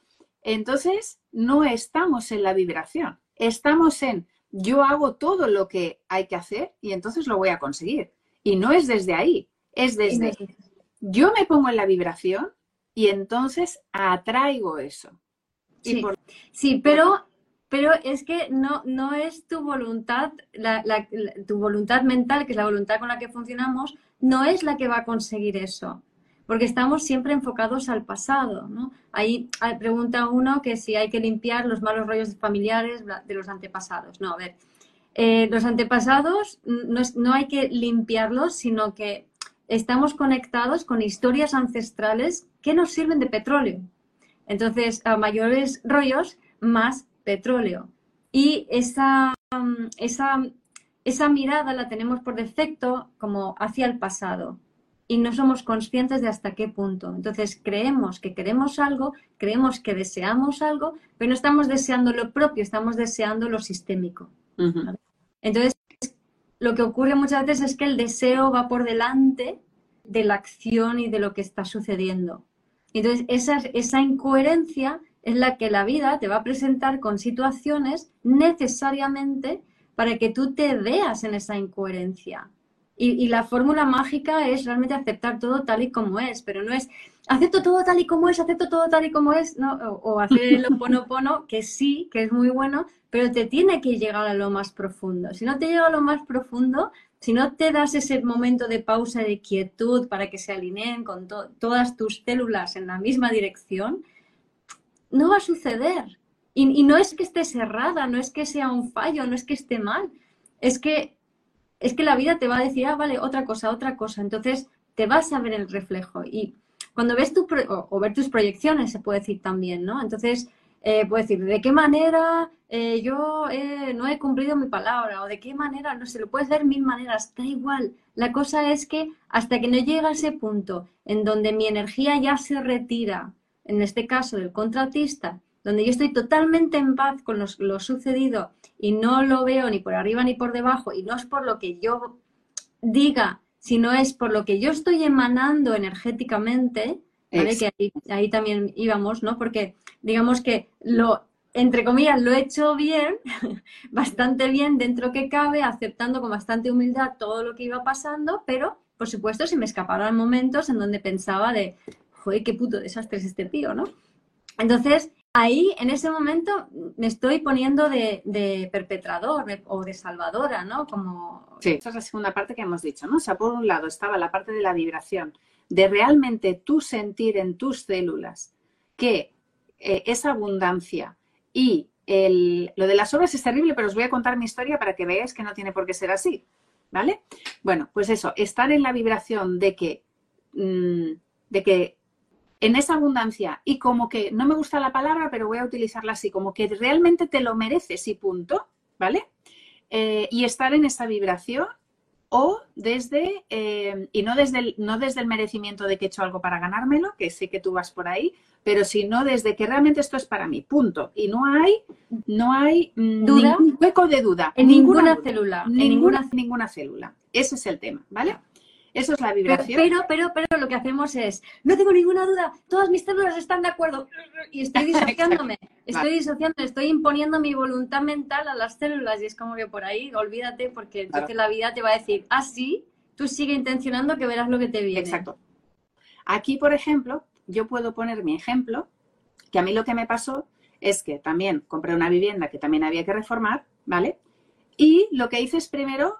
B: Entonces, no estamos en la vibración, estamos en yo hago todo lo que hay que hacer y entonces lo voy a conseguir. Y no es desde ahí, es desde yo me pongo en la vibración y entonces atraigo eso.
A: Sí, por... sí pero... Pero es que no, no es tu voluntad, la, la, la, tu voluntad mental, que es la voluntad con la que funcionamos, no es la que va a conseguir eso. Porque estamos siempre enfocados al pasado, ¿no? Ahí pregunta uno que si hay que limpiar los malos rollos familiares de los antepasados. No, a ver, eh, los antepasados no, es, no hay que limpiarlos, sino que estamos conectados con historias ancestrales que nos sirven de petróleo. Entonces, a mayores rollos, más petróleo. Y esa, esa, esa mirada la tenemos por defecto como hacia el pasado y no somos conscientes de hasta qué punto. Entonces creemos que queremos algo, creemos que deseamos algo, pero no estamos deseando lo propio, estamos deseando lo sistémico.
B: Uh-huh.
A: Entonces, lo que ocurre muchas veces es que el deseo va por delante de la acción y de lo que está sucediendo. Entonces, esa, esa incoherencia es la que la vida te va a presentar con situaciones necesariamente para que tú te veas en esa incoherencia. Y, y la fórmula mágica es realmente aceptar todo tal y como es, pero no es acepto todo tal y como es, acepto todo tal y como es, no, o, o hacer el Ho'oponopono, que sí, que es muy bueno, pero te tiene que llegar a lo más profundo. Si no te llega a lo más profundo, si no te das ese momento de pausa, de quietud para que se alineen con to- todas tus células en la misma dirección, no va a suceder. Y, y no es que esté cerrada, no es que sea un fallo, no es que esté mal. Es que, es que la vida te va a decir, ah, vale, otra cosa, otra cosa. Entonces te vas a ver el reflejo. Y cuando ves tu, pro- o, o ver tus proyecciones, se puede decir también, ¿no? Entonces, eh, puedes decir, ¿de qué manera eh, yo eh, no he cumplido mi palabra? O de qué manera, no sé, lo puedes ver mil maneras, da igual. La cosa es que hasta que no llega a ese punto en donde mi energía ya se retira, en este caso del contratista, donde yo estoy totalmente en paz con los, lo sucedido y no lo veo ni por arriba ni por debajo, y no es por lo que yo diga, sino es por lo que yo estoy emanando energéticamente, ¿vale? Que ahí, ahí también íbamos, ¿no? Porque digamos que lo, entre comillas, lo he hecho bien, bastante bien dentro que cabe, aceptando con bastante humildad todo lo que iba pasando, pero, por supuesto, se me escaparon momentos en donde pensaba de, joder, qué puto desastre es este tío, ¿no? Entonces, ahí, en ese momento, me estoy poniendo de, de perpetrador de, o de salvadora, ¿no? Como...
B: Sí, esa es la segunda parte que hemos dicho, ¿no? O sea, por un lado estaba la parte de la vibración, de realmente tú sentir en tus células que eh, esa abundancia y el, lo de las obras es terrible, pero os voy a contar mi historia para que veáis que no tiene por qué ser así, ¿vale? Bueno, pues eso, estar en la vibración de que, mmm, de que en esa abundancia y como que, no me gusta la palabra, pero voy a utilizarla así, como que realmente te lo mereces y punto, ¿vale? Eh, y estar en esa vibración o desde, eh, y no desde, el, no desde el merecimiento de que he hecho algo para ganármelo, que sé que tú vas por ahí, pero sino desde que realmente esto es para mí, punto. Y no hay, no hay mmm,
A: ¿Duda?
B: ningún hueco de duda.
A: En
B: ninguna,
A: ninguna
B: duda,
A: célula.
B: Ninguna,
A: en ninguna...
B: ninguna célula. Ese es el tema, ¿vale? Eso es la
A: Pero,
B: vibración.
A: pero, pero, pero lo que hacemos es, no tengo ninguna duda, todas mis células están de acuerdo y estoy disociándome, estoy
B: Vale.
A: disociando, estoy imponiendo mi voluntad mental a las células y es como que por ahí, olvídate, porque entonces
B: Claro.
A: la vida te va a decir, ah, sí, tú sigue intencionando que verás lo que te viene.
B: Exacto. Aquí, por ejemplo, yo puedo poner mi ejemplo, que a mí lo que me pasó es que también compré una vivienda que también había que reformar, ¿vale? Y lo que hice es primero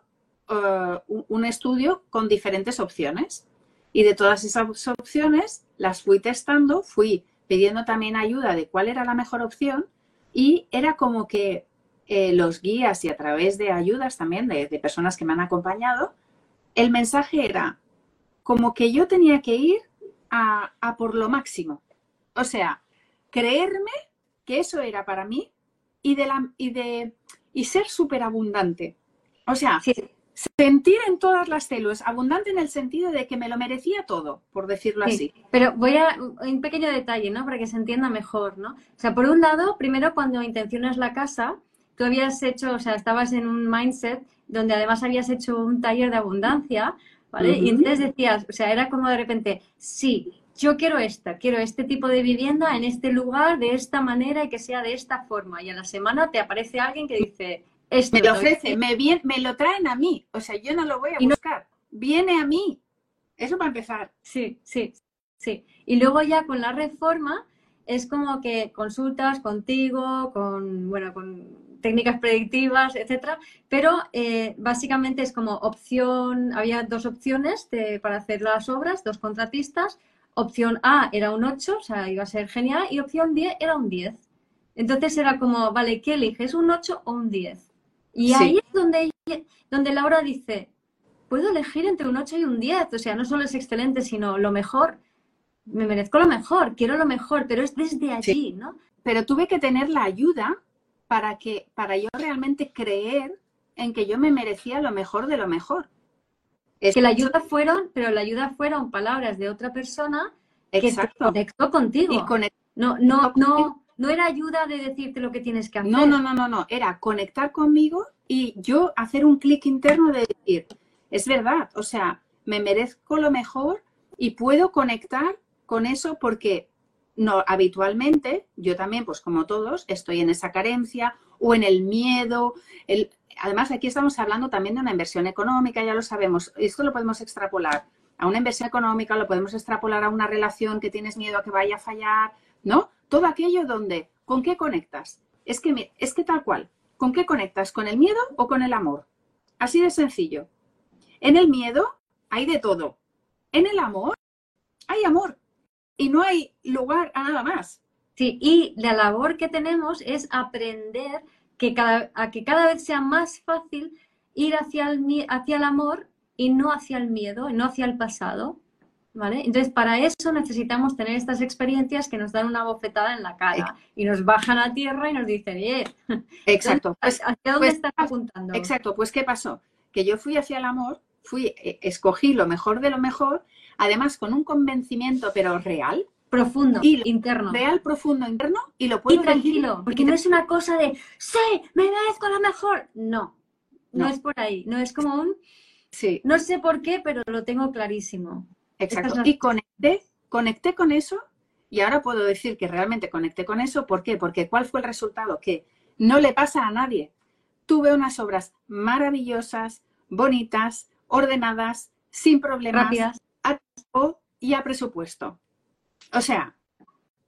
B: uh, un estudio con diferentes opciones. Y de todas esas opciones las fui testando, fui pidiendo también ayuda de cuál era la mejor opción y era como que eh, los guías y a través de ayudas también de, de personas que me han acompañado, el mensaje era como que yo tenía que ir a, a por lo máximo. O sea, creerme que eso era para mí y de, la, y de y ser súper abundante. O sea,
A: sí.
B: sentir en todas las células, abundante en el sentido de que me lo merecía todo, por decirlo
A: Sí,
B: así.
A: pero voy a un pequeño detalle, ¿no? Para que se entienda mejor, ¿no? O sea, por un lado, primero cuando intencionas la casa, tú habías hecho, o sea, estabas en un mindset donde además habías hecho un taller de abundancia, ¿vale?
B: Uh-huh.
A: Y entonces decías, o sea, era como de repente, sí, yo quiero esta, quiero este tipo de vivienda en este lugar, de esta manera y que sea de esta forma. Y a la semana te aparece alguien que dice, esto
B: me lo
A: te
B: ofrece, me, viene, me lo traen a mí. O sea, yo no lo voy a buscar. No... Viene a mí. Eso para empezar.
A: Sí, sí, sí. Y luego ya con la reforma es como que consultas contigo, con, bueno, con técnicas predictivas, etcétera, pero eh, básicamente es como opción, había dos opciones de, para hacer las obras, dos contratistas. Opción A era un ocho, o sea, iba a ser genial, y opción diez era un diez. Entonces era como, vale, ¿qué eliges? ¿Un ocho o un diez? Y sí. Ahí es donde, donde Laura dice, puedo elegir entre un ocho y un diez, o sea, no solo es excelente, sino lo mejor. Me merezco lo mejor, quiero lo mejor, pero es desde allí, sí. ¿no?
B: Pero tuve que tener la ayuda para que, para yo realmente creer en que yo me merecía lo mejor de lo mejor.
A: Es que la ayuda fueron, pero la ayuda fueron palabras de otra persona que Exacto. te conectó contigo. Y conect... No, no, no, no era ayuda de decirte lo que tienes que hacer.
B: No, no, no, no, no. Era conectar conmigo y yo hacer un clic interno de decir, es verdad, o sea, me merezco lo mejor y puedo conectar con eso porque no, habitualmente yo también, pues como todos, estoy en esa carencia o en el miedo. El, además, aquí estamos hablando también de una inversión económica, ya lo sabemos. Esto lo podemos extrapolar a una inversión económica, lo podemos extrapolar a una relación que tienes miedo a que vaya a fallar, ¿no? Todo aquello donde, ¿con qué conectas? Es que, es que tal cual, ¿con qué conectas? ¿Con el miedo o con el amor? Así de sencillo. En el miedo hay de todo. En el amor hay amor. Y no hay lugar a nada más.
A: Sí, y la labor que tenemos es aprender que cada, a que cada vez sea más fácil ir hacia el, hacia el amor y no hacia el miedo, y no hacia el pasado. ¿Vale? Entonces, para eso necesitamos tener estas experiencias que nos dan una bofetada en la cara y nos bajan a tierra y nos dicen, eh,
B: exacto.
A: Pues, ¿hacia dónde pues, estás apuntando?
B: Exacto, pues ¿qué pasó? Que yo fui hacia el amor, fui, eh, escogí lo mejor de lo mejor, además con un convencimiento, pero real.
A: Profundo,
B: y
A: interno.
B: Real, profundo, interno, y lo puedo
A: Y tranquilo, elegir. Porque no es una cosa de, sí, me merezco lo mejor. No, no, no es por ahí, no es como un,
B: sí.
A: No sé por qué, pero lo tengo clarísimo.
B: Exacto. Es la... Y conecté, conecté con eso y ahora puedo decir que realmente conecté con eso. ¿Por qué? Porque ¿cuál fue el resultado? Que no le pasa a nadie. Tuve unas obras maravillosas, bonitas, ordenadas, sin problemas,
A: rápidas,
B: a tiempo y a presupuesto. O sea,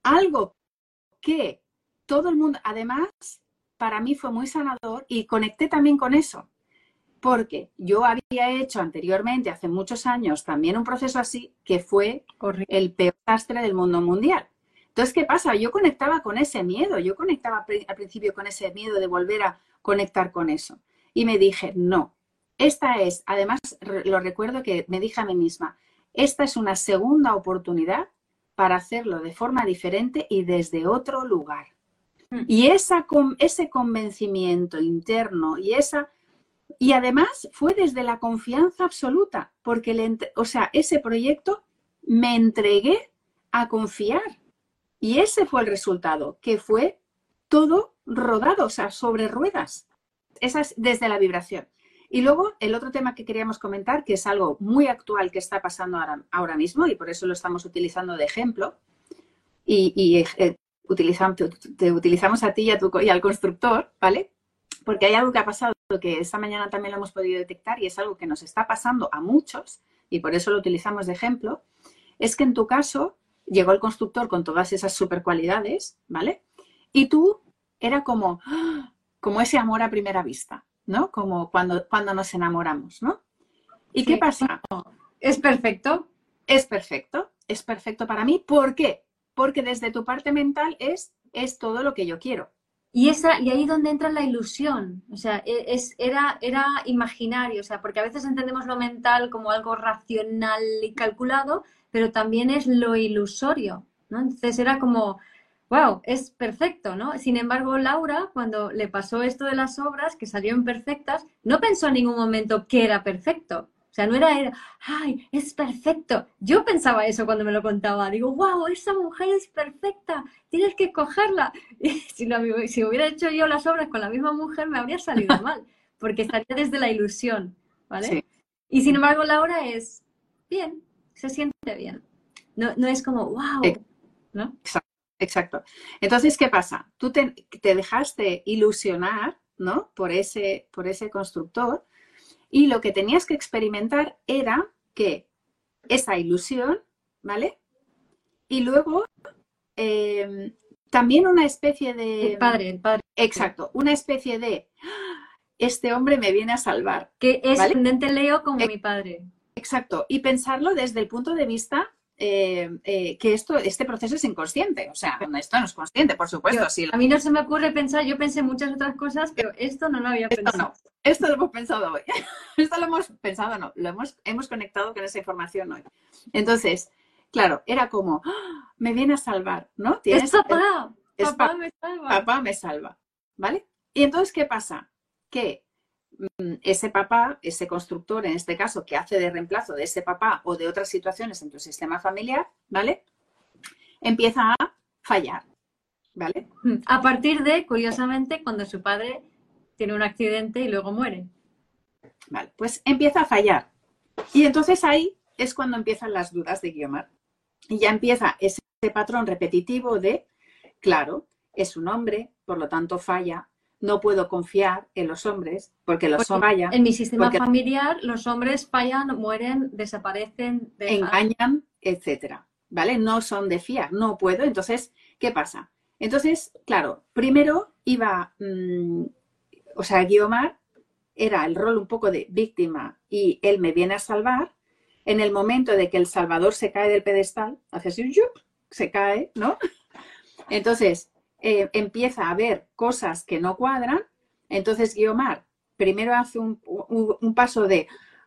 B: algo que todo el mundo, además, para mí fue muy sanador y conecté también con eso, porque yo había hecho anteriormente, hace muchos años, también un proceso así, que fue
A: Correcto.
B: el peor desastre del mundo mundial. Entonces, ¿qué pasa? Yo conectaba con ese miedo, yo conectaba al principio con ese miedo de volver a conectar con eso. Y me dije, no, esta es, además lo recuerdo que me dije a mí misma, esta es una segunda oportunidad para hacerlo de forma diferente y desde otro lugar. Mm. Y esa, ese convencimiento interno y esa... Y además fue desde la confianza absoluta, porque le, o sea, ese proyecto me entregué a confiar. Y ese fue el resultado, que fue todo rodado, o sea, sobre ruedas. Esa es desde la vibración. Y luego el otro tema que queríamos comentar, que es algo muy actual que está pasando ahora, ahora mismo, y por eso lo estamos utilizando de ejemplo, y, y eh, utilizamos, te, te utilizamos a ti y, a tu, y al constructor, ¿vale? Porque hay algo que ha pasado que esta mañana también lo hemos podido detectar y es algo que nos está pasando a muchos, y por eso lo utilizamos de ejemplo, es que en tu caso llegó el constructor con todas esas super cualidades, ¿vale? Y tú era como, como ese amor a primera vista, ¿no? Como cuando, cuando nos enamoramos, ¿no? ¿Y sí. qué pasa?
A: Es perfecto.
B: Es perfecto, es perfecto para mí. ¿Por qué? Porque desde tu parte mental es, es todo lo que yo quiero.
A: Y, esa, y ahí donde entra la ilusión, o sea, es, era, era imaginario, o sea, porque a veces entendemos lo mental como algo racional y calculado, pero también es lo ilusorio, ¿no? Entonces era como, wow, es perfecto, ¿no? Sin embargo, Laura, cuando le pasó esto de las obras, que salieron perfectas, no pensó en ningún momento que era perfecto. O sea, no era, era, ay, es perfecto. Yo pensaba eso cuando me lo contaba. Digo, wow, esa mujer es perfecta, tienes que cogerla. Y si, lo, si hubiera hecho yo las obras con la misma mujer, me habría salido mal, porque estaría desde la ilusión, ¿vale? Sí. Y sin embargo, Laura es bien, se siente bien. No, no es como, wow, ¿no?
B: Exacto. Exacto. Entonces, ¿qué pasa? Tú te, te dejaste ilusionar, ¿no? Por ese, por ese constructor. Y lo que tenías que experimentar era que esa ilusión, ¿vale? Y luego eh, también una especie de...
A: El padre, el padre.
B: Exacto, una especie de... Este hombre me viene a salvar.
A: Que es ¿vale? Ascendente Leo como eh, mi padre.
B: Exacto, y pensarlo desde el punto de vista eh, eh, que esto, este proceso es inconsciente. O sea, esto no es consciente, por supuesto.
A: Yo,
B: sí.
A: A mí no se me ocurre pensar, yo pensé muchas otras cosas, pero esto no lo había
B: esto
A: pensado.
B: No. Esto lo hemos pensado hoy. Esto lo hemos pensado, no. Lo hemos, hemos conectado con esa información hoy. Entonces, claro, era como, ¡oh! Me viene a salvar, ¿no?
A: ¿Tienes, es papá.
B: Es
A: papá
B: pa
A: me salva.
B: Papá me salva, ¿vale? Y entonces, ¿qué pasa? Que mmm, ese papá, ese constructor, en este caso, que hace de reemplazo de ese papá o de otras situaciones en tu sistema familiar, ¿vale? Empieza a fallar, ¿vale?
A: A partir de, curiosamente, cuando su padre tiene un accidente y luego muere.
B: Vale, pues empieza a fallar. Y entonces ahí es cuando empiezan las dudas de Guiomar. Y ya empieza ese patrón repetitivo de, claro, es un hombre, por lo tanto falla, no puedo confiar en los hombres porque los
A: porque
B: fallan.
A: En mi sistema familiar los hombres fallan, mueren, desaparecen, dejan.
B: Engañan, etcétera. ¿Vale? No son de fiar, no puedo. Entonces, ¿qué pasa? Entonces, claro, primero iba, mmm, o sea, Guiomar era el rol un poco de víctima y él me viene a salvar. En el momento de que el salvador se cae del pedestal, hace así, ¡yup! Se cae, ¿no? Entonces, eh, empieza a ver cosas que no cuadran. Entonces, Guiomar primero hace un, un, un paso de,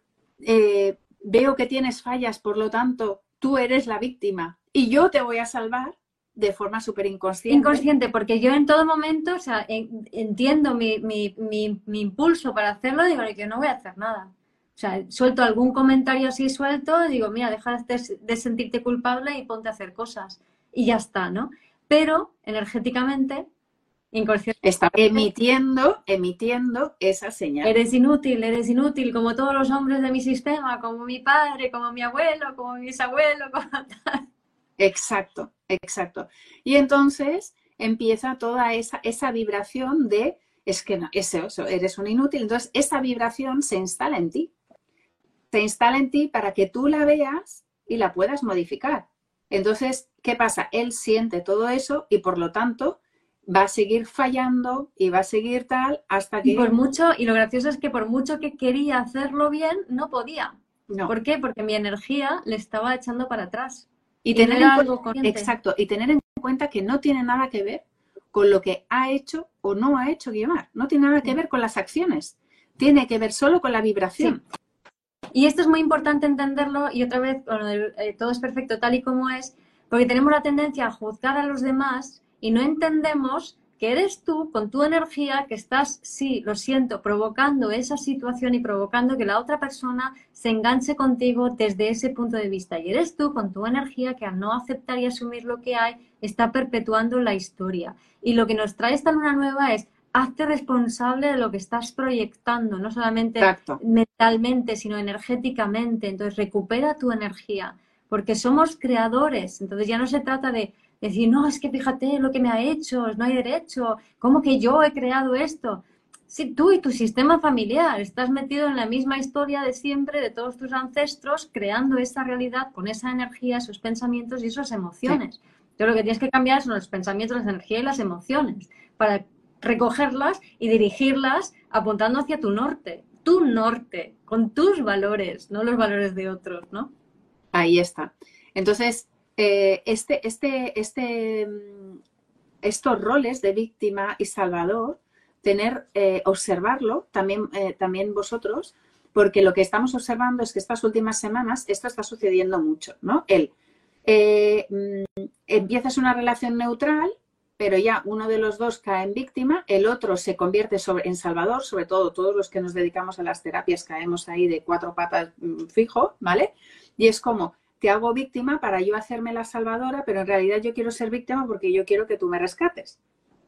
B: eh, veo que tienes fallas, por lo tanto, tú eres la víctima y yo te voy a salvar de forma súper inconsciente.
A: Inconsciente, porque yo en todo momento, o sea, en, entiendo mi, mi, mi, mi impulso para hacerlo, digo, yo no voy a hacer nada. O sea, suelto algún comentario así suelto, digo, mira, deja de, de sentirte culpable y ponte a hacer cosas. Y ya está, ¿no? Pero, energéticamente, inconsciente.
B: Está emitiendo, emitiendo esa señal.
A: Eres inútil, eres inútil, como todos los hombres de mi sistema, como mi padre, como mi abuelo, como mi bisabuelo, como tal.
B: Exacto, exacto. Y entonces empieza toda esa, esa vibración de, es que no, eso, eso, eres un inútil. Entonces esa vibración se instala en ti. Se instala en ti para que tú la veas y la puedas modificar. Entonces, ¿qué pasa? Él siente todo eso y por lo tanto va a seguir fallando y va a seguir tal hasta
A: Y por
B: que
A: mucho, y lo gracioso es que por mucho que quería hacerlo bien, no podía.
B: no.
A: ¿Por qué? Porque mi energía le estaba echando para atrás
B: Y
A: y no
B: tener en
A: era
B: cuenta,
A: algo consciente.
B: exacto, y tener en cuenta que no tiene nada que ver con lo que ha hecho o no ha hecho Guiomar. No tiene nada que ver con las acciones. Tiene que ver solo con la
A: Sí.
B: vibración.
A: Y esto es muy importante entenderlo y otra vez, bueno, eh, todo es perfecto tal y como es, porque tenemos la tendencia a juzgar a los demás y no entendemos que eres tú con tu energía que estás, sí, lo siento, provocando esa situación y provocando que la otra persona se enganche contigo desde ese punto de vista. Y eres tú con tu energía que al no aceptar y asumir lo que hay, está perpetuando la historia. Y lo que nos trae esta luna nueva es hazte responsable de lo que estás proyectando, no solamente
B: Exacto.
A: mentalmente, sino energéticamente. Entonces, recupera tu energía, porque somos creadores. Entonces, ya no se trata de decir, no, es que fíjate lo que me ha hecho, no hay derecho, ¿cómo que yo he creado esto? Si tú y tu sistema familiar estás metido en la misma historia de siempre, de todos tus ancestros, creando esa realidad con esa energía, esos pensamientos y esas emociones.
B: Sí.
A: Entonces, lo que tienes que cambiar son los pensamientos, la energía y las emociones para recogerlas y dirigirlas apuntando hacia tu norte, tu norte, con tus valores, no los valores de otros, ¿no?
B: Ahí está. Entonces, eh, este, este, este, estos roles de víctima y salvador, tener, eh, observarlo también, eh, también vosotros, porque lo que estamos observando es que estas últimas semanas esto está sucediendo mucho, ¿no? El eh, empiezas una relación neutral, pero ya uno de los dos cae en víctima, el otro se convierte sobre, en salvador, sobre todo todos los que nos dedicamos a las terapias caemos ahí de cuatro patas fijo, ¿vale? Y es como, te hago víctima para yo hacerme la salvadora, pero en realidad yo quiero ser víctima porque yo quiero que tú me rescates.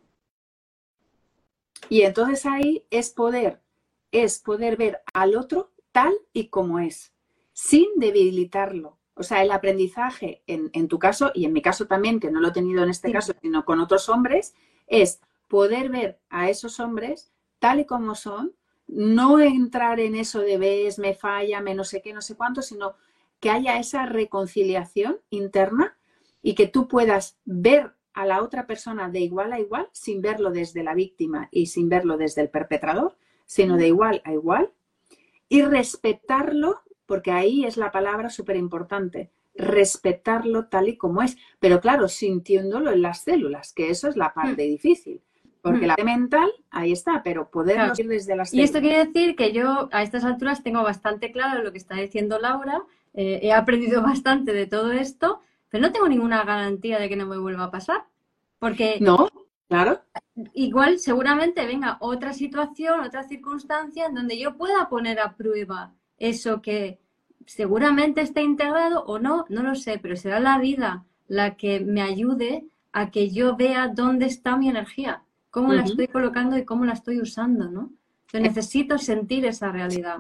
B: Y entonces ahí es poder, es poder ver al otro tal y como es, sin debilitarlo. O sea, el aprendizaje en, en tu caso y en mi caso también, que no lo he tenido en este
A: Sí.
B: caso, sino con otros hombres, es poder ver a esos hombres tal y como son, no entrar en eso de ves, me falla, me no sé qué, no sé cuánto, sino que haya esa reconciliación interna y que tú puedas ver a la otra persona de igual a igual, sin verlo desde la víctima y sin verlo desde el perpetrador, sino de igual a igual, y respetarlo, porque ahí es la palabra súper importante, respetarlo tal y como es, pero claro, sintiéndolo en las células, que eso es la parte
A: Hmm.
B: difícil, porque
A: Hmm.
B: la parte mental, ahí está, pero poderlo
A: Claro.
B: ir desde las
A: Y
B: células.
A: esto quiere decir que yo a estas alturas tengo bastante claro lo que está diciendo Laura, eh, he aprendido bastante de todo esto, pero no tengo ninguna garantía de que no me vuelva a pasar, porque
B: No, claro.
A: igual seguramente venga otra situación, otra circunstancia en donde yo pueda poner a prueba eso que seguramente esté integrado o no, no lo sé, pero será la vida la que me ayude a que yo vea dónde está mi energía, cómo la
B: Uh-huh.
A: estoy colocando y cómo la estoy usando, ¿no? Yo necesito sentir esa realidad.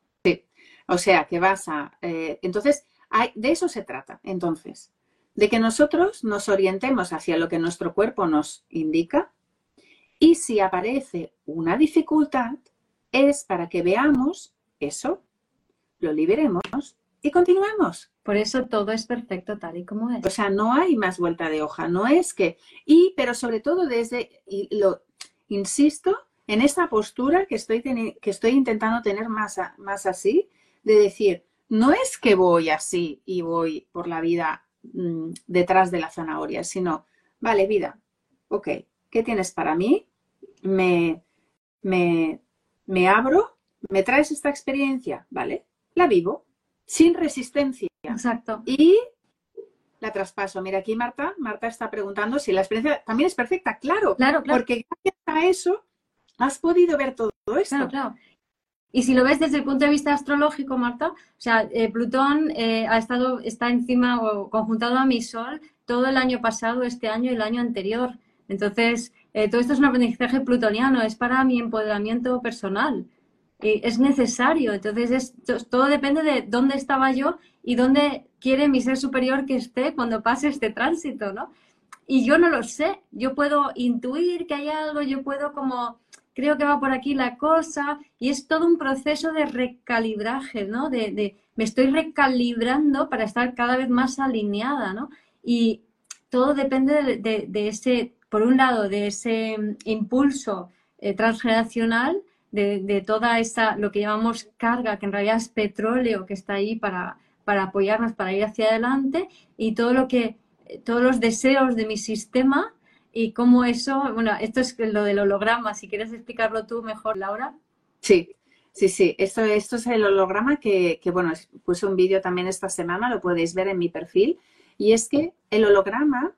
B: O sea, que vas a... Eh, entonces, hay, de eso se trata. Entonces, de que nosotros nos orientemos hacia lo que nuestro cuerpo nos indica y si aparece una dificultad es para que veamos eso, lo liberemos y continuemos.
A: Por eso todo es perfecto tal y como es.
B: O sea, no hay más vuelta de hoja, no es que... Y, pero sobre todo desde, y lo insisto, en esta postura que estoy, que estoy intentando tener más, a, más así, de decir, no es que voy así y voy por la vida mmm, detrás de la zanahoria, sino, vale, vida, ok, ¿qué tienes para mí? Me, me, me abro, me traes esta experiencia, ¿vale? La vivo, sin resistencia.
A: Exacto.
B: Y la traspaso. Mira, aquí Marta, Marta está preguntando si la experiencia también es perfecta. Claro,
A: Claro, claro.
B: porque gracias a eso has podido ver todo esto.
A: Claro, claro. Y si lo ves desde el punto de vista astrológico, Marta, o sea, eh, Plutón eh, ha estado, está encima o conjuntado a mi Sol todo el año pasado, este año y el año anterior. Entonces, eh, todo esto es un aprendizaje plutoniano, es para mi empoderamiento personal. Eh, es necesario. Entonces, es, todo depende de dónde estaba yo y dónde quiere mi ser superior que esté cuando pase este tránsito, ¿no? Y yo no lo sé. Yo puedo intuir que hay algo, yo puedo como creo que va por aquí la cosa, y es todo un proceso de recalibraje, ¿no? De, de me estoy recalibrando para estar cada vez más alineada, ¿no? Y todo depende de, de, de ese, por un lado, de ese impulso eh, transgeneracional, de, de toda esa, lo que llamamos carga, que en realidad es petróleo que está ahí para, para apoyarnos, para ir hacia adelante, y todo lo que, todos los deseos de mi sistema y cómo eso, bueno, esto es lo del holograma, si quieres explicarlo tú mejor, Laura.
B: Sí, sí, sí, esto, esto es el holograma que, que bueno, puse un vídeo también esta semana, lo podéis ver en mi perfil, y es que el holograma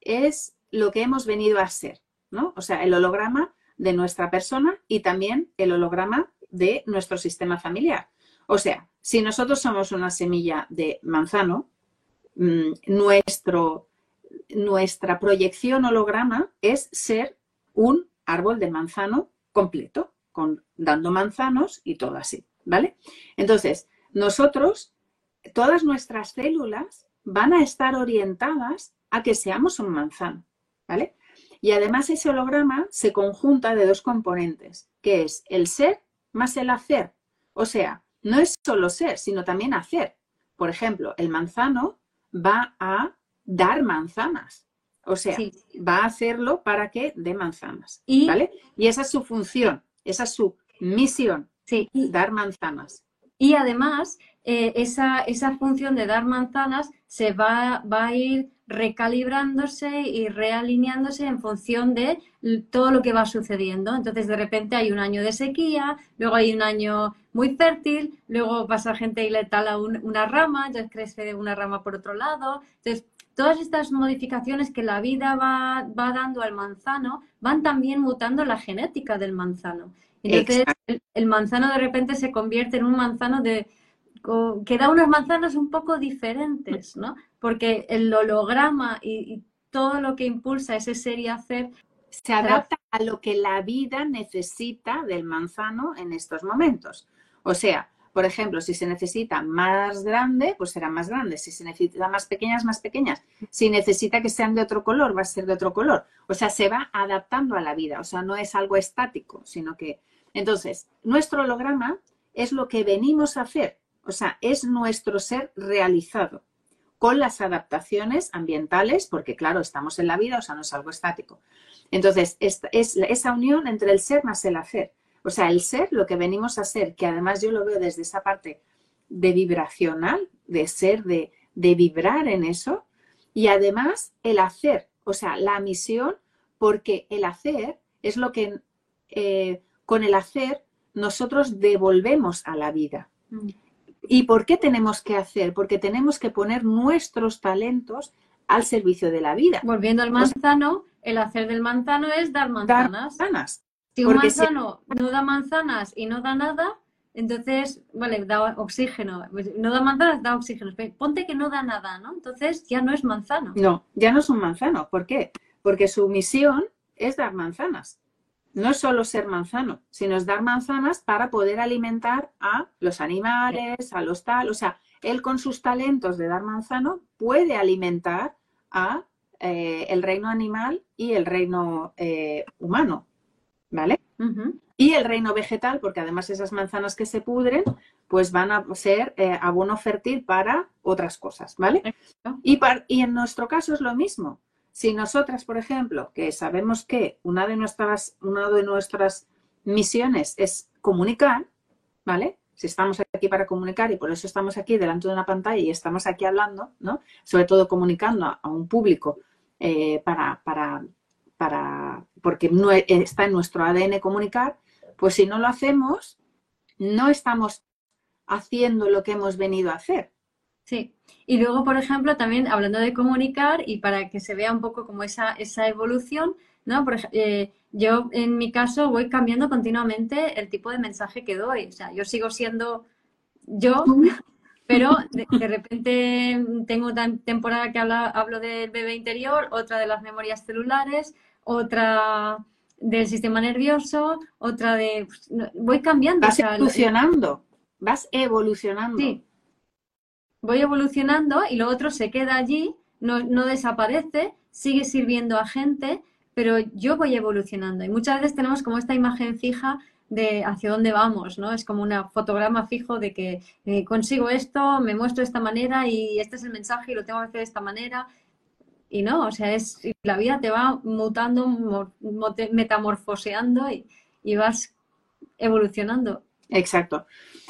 B: es lo que hemos venido a ser, ¿no? O sea, el holograma de nuestra persona y también el holograma de nuestro sistema familiar. O sea, si nosotros somos una semilla de manzano, mmm, nuestro, nuestra proyección holograma es ser un árbol de manzano completo, con, dando manzanos y todo así, ¿vale? Entonces, nosotros, todas nuestras células van a estar orientadas a que seamos un manzano, ¿vale? Y además ese holograma se conjunta de dos componentes, que es el ser más el hacer. O sea, no es solo ser, sino también hacer. Por ejemplo, el manzano va a dar manzanas. O sea, sí. va a hacerlo para que dé manzanas, ¿Y? ¿vale? Y esa es su función, esa es su misión,
A: sí.
B: dar manzanas.
A: Y además, eh, esa, esa función de dar manzanas se va, va a ir recalibrándose y realineándose en función de todo lo que va sucediendo. Entonces, de repente hay un año de sequía, luego hay un año muy fértil, luego pasa gente y le tala un, una rama, entonces crece una rama por otro lado. Entonces, todas estas modificaciones que la vida va, va dando al manzano van también mutando la genética del manzano. Entonces, el, el manzano de repente se convierte en un manzano de, que da unos manzanos un poco diferentes, ¿no? Porque el holograma y, y todo lo que impulsa ese ser y hacer
B: se adapta a lo que la vida necesita del manzano en estos momentos. O sea, por ejemplo, si se necesita más grande, pues será más grande. Si se necesita más pequeñas, más pequeñas. Si necesita que sean de otro color, va a ser de otro color. O sea, se va adaptando a la vida. O sea, no es algo estático, sino que... Entonces, nuestro holograma es lo que venimos a hacer. O sea, es nuestro ser realizado con las adaptaciones ambientales, porque claro, estamos en la vida, o sea, no es algo estático. Entonces, es, es esa unión entre el ser más el hacer. O sea, el ser, lo que venimos a ser, que además yo lo veo desde esa parte de vibracional, de ser, de, de vibrar en eso, y además el hacer, o sea, la misión, porque el hacer es lo que eh, con el hacer nosotros devolvemos a la vida. Mm. ¿Y por qué tenemos que hacer? Porque tenemos que poner nuestros talentos al servicio de la vida.
A: Volviendo al manzano, el hacer del manzano es dar manzanas.
B: Dar manzanas.
A: Si un manzano si... no da manzanas y no da nada, entonces, vale, da oxígeno. No da manzanas, da oxígeno. Ponte que no da nada, ¿no? Entonces ya no es manzano.
B: No, ya no es un manzano. ¿Por qué? Porque su misión es dar manzanas. No es solo ser manzano, sino es dar manzanas para poder alimentar a los animales, a los tal. O sea, él con sus talentos de dar manzano puede alimentar a eh, el reino animal y el reino eh, humano, ¿vale? Uh-huh. Y el reino vegetal, porque además esas manzanas que se pudren, pues van a ser eh, abono fértil para otras cosas, ¿vale? Uh-huh. Y, para, y en nuestro caso es lo mismo. Si nosotras, por ejemplo, que sabemos que una de nuestras, una de nuestras misiones es comunicar, ¿vale? Si estamos aquí para comunicar y por eso estamos aquí delante de una pantalla y estamos aquí hablando, ¿no? Sobre todo comunicando a, a un público eh, para, para, para, porque no está en nuestro A D N comunicar, pues si no lo hacemos, no estamos haciendo lo que hemos venido a hacer.
A: Sí, y luego, por ejemplo, también hablando de comunicar y para que se vea un poco como esa, esa evolución, ¿no? Por, eh, yo, en mi caso, voy cambiando continuamente el tipo de mensaje que doy. O sea, yo sigo siendo yo, pero de, de repente tengo una temporada que habla, hablo del bebé interior, otra de las memorias celulares, otra del sistema nervioso, otra de... Pues, voy cambiando.
B: Vas
A: o sea,
B: evolucionando, vas evolucionando.
A: Sí. Voy evolucionando y lo otro se queda allí, no, no desaparece, sigue sirviendo a gente, pero yo voy evolucionando. Y muchas veces tenemos como esta imagen fija de hacia dónde vamos, ¿no? Es como un fotograma fijo de que eh, consigo esto, me muestro de esta manera y este es el mensaje y lo tengo que hacer de esta manera. y no, o sea, es la vida te va mutando, metamorfoseando y, y vas evolucionando.
B: Exacto.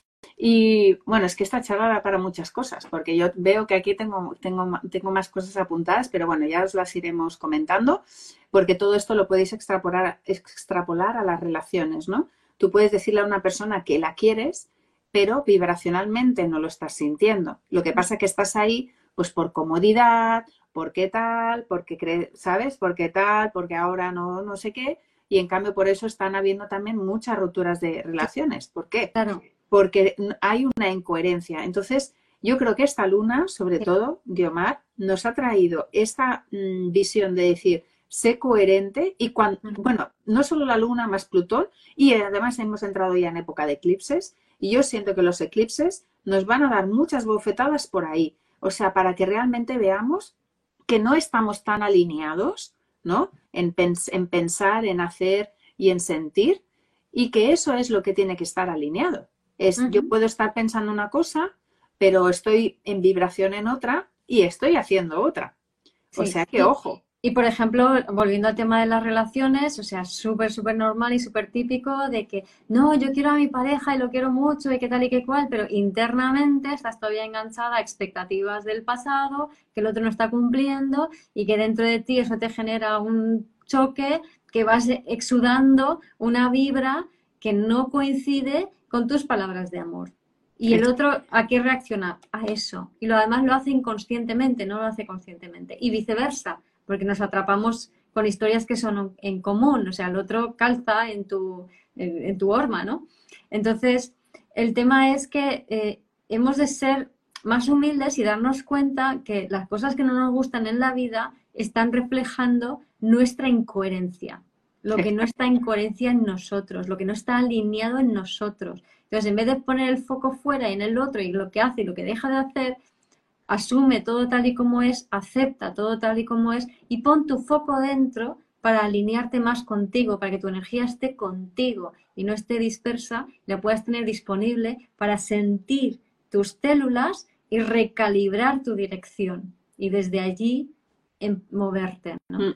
B: Y bueno, es que esta charla da para muchas cosas, porque yo veo que aquí tengo, tengo, tengo más cosas apuntadas, pero bueno, ya os las iremos comentando, porque todo esto lo podéis extrapolar, extrapolar a las relaciones, ¿no? Tú puedes decirle a una persona que la quieres, pero vibracionalmente no lo estás sintiendo. Lo que pasa es que estás ahí, pues por comodidad, porque tal, porque crees, ¿sabes? Porque tal, porque ahora no, no sé qué, y en cambio por eso están habiendo también muchas rupturas de relaciones. ¿Por qué?
A: Claro.
B: Porque hay una incoherencia. Entonces, yo creo que esta luna, sobre todo, Guiomar, nos ha traído esta mmm, visión de decir, sé coherente y cuando, bueno, no solo la luna más Plutón, y además hemos entrado ya en época de eclipses, y yo siento que los eclipses nos van a dar muchas bofetadas por ahí. O sea, para que realmente veamos que no estamos tan alineados, ¿no? En, pens en pensar, en hacer y en sentir, y que eso es lo que tiene que estar alineado. Es, uh-huh. Yo puedo estar pensando una cosa, pero estoy en vibración en otra y estoy haciendo otra. Sí. O sea que,
A: y,
B: ojo.
A: Y, por ejemplo, volviendo al tema de las relaciones, o sea, súper, súper normal y súper típico de que, no, yo quiero a mi pareja y lo quiero mucho y qué tal y qué cual, pero internamente estás todavía enganchada a expectativas del pasado, que el otro no está cumpliendo y que dentro de ti eso te genera un choque, que vas exudando una vibra que no coincide con tus palabras de amor. Y el otro, ¿a qué reacciona? A eso. Y lo además lo hace inconscientemente, no lo hace conscientemente. Y viceversa, porque nos atrapamos con historias que son en común. O sea, el otro calza en tu, en, en tu horma, ¿no? Entonces, el tema es que eh, hemos de ser más humildes y darnos cuenta que las cosas que no nos gustan en la vida están reflejando nuestra incoherencia. Lo que no está en coherencia en nosotros, lo que no está alineado en nosotros. Entonces, en vez de poner el foco fuera y en el otro y lo que hace y lo que deja de hacer, asume todo tal y como es, acepta todo tal y como es y pon tu foco dentro para alinearte más contigo, para que tu energía esté contigo y no esté dispersa, la puedas tener disponible para sentir tus células y recalibrar tu dirección y desde allí en moverte, ¿no?
B: Mm.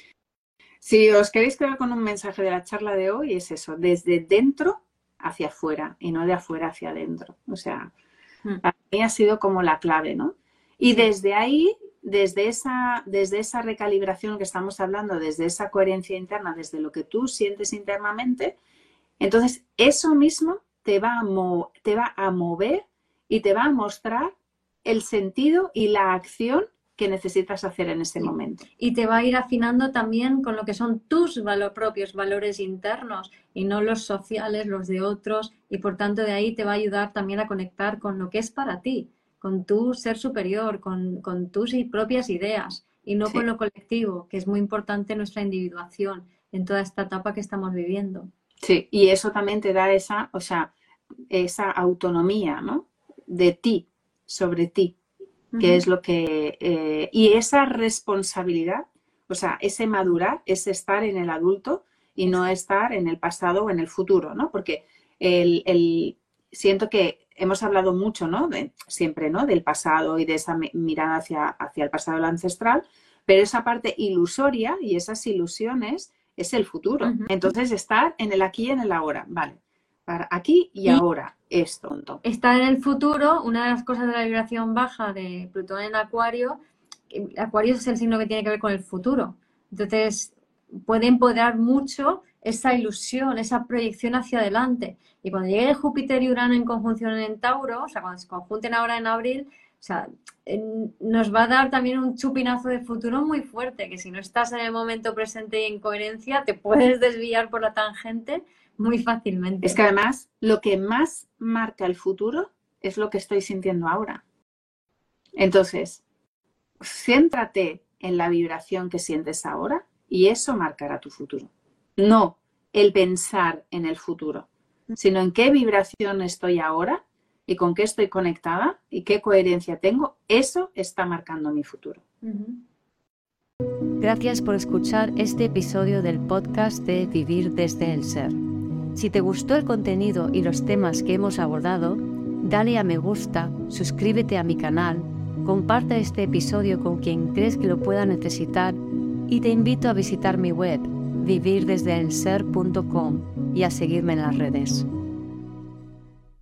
B: Si os queréis quedar con un mensaje de la charla de hoy, es eso, desde dentro hacia afuera y no de afuera hacia adentro. O sea, mm. para mí ha sido como la clave, ¿no? Y sí. desde ahí, desde esa, desde esa recalibración que estamos hablando, desde esa coherencia interna, desde lo que tú sientes internamente, entonces eso mismo te va a, mo- te va a mover y te va a mostrar el sentido y la acción que necesitas hacer en ese sí. momento.
A: Y te va a ir afinando también con lo que son tus valor, propios valores internos y no los sociales, los de otros, y por tanto de ahí te va a ayudar también a conectar con lo que es para ti, con tu ser superior, con, con tus propias ideas y no sí. con lo colectivo, que es muy importante nuestra individuación en toda esta etapa que estamos viviendo.
B: Sí, y eso también te da esa, o sea, esa autonomía, ¿no? De ti, sobre ti. Que uh-huh. es lo que... Eh, y esa responsabilidad, o sea, ese madurar, es estar en el adulto y no estar en el pasado o en el futuro, ¿no? Porque el, el, siento que hemos hablado mucho, ¿no? De, siempre, ¿no? Del pasado y de esa mirada hacia, hacia el pasado ancestral, pero esa parte ilusoria y esas ilusiones es el futuro. Uh-huh. Entonces, estar en el aquí y en el ahora, ¿vale? Para aquí y, y ahora, esto.
A: Estar en el futuro, una de las cosas de la vibración baja de Plutón en Acuario, Acuario es el signo que tiene que ver con el futuro. Entonces, puede empoderar mucho esa ilusión, esa proyección hacia adelante. Y cuando llegue Júpiter y Urano en conjunción en Tauro, o sea, cuando se conjunten ahora en abril, o sea, nos va a dar también un chupinazo de futuro muy fuerte, que si no estás en el momento presente y en coherencia, te puedes desviar por la tangente muy fácilmente.
B: Es que además lo que más marca el futuro es lo que estoy sintiendo ahora. Entonces, céntrate en la vibración que sientes ahora y eso marcará tu futuro. No el pensar en el futuro, sino en qué vibración estoy ahora y con qué estoy conectada y qué coherencia tengo. Eso está marcando mi futuro.
C: Gracias por escuchar este episodio del podcast de Vivir desde el Ser. Si te gustó el contenido y los temas que hemos abordado, dale a me gusta, suscríbete a mi canal, comparte este episodio con quien crees que lo pueda necesitar y te invito a visitar mi web vivir desde el ser punto com y a seguirme en las redes.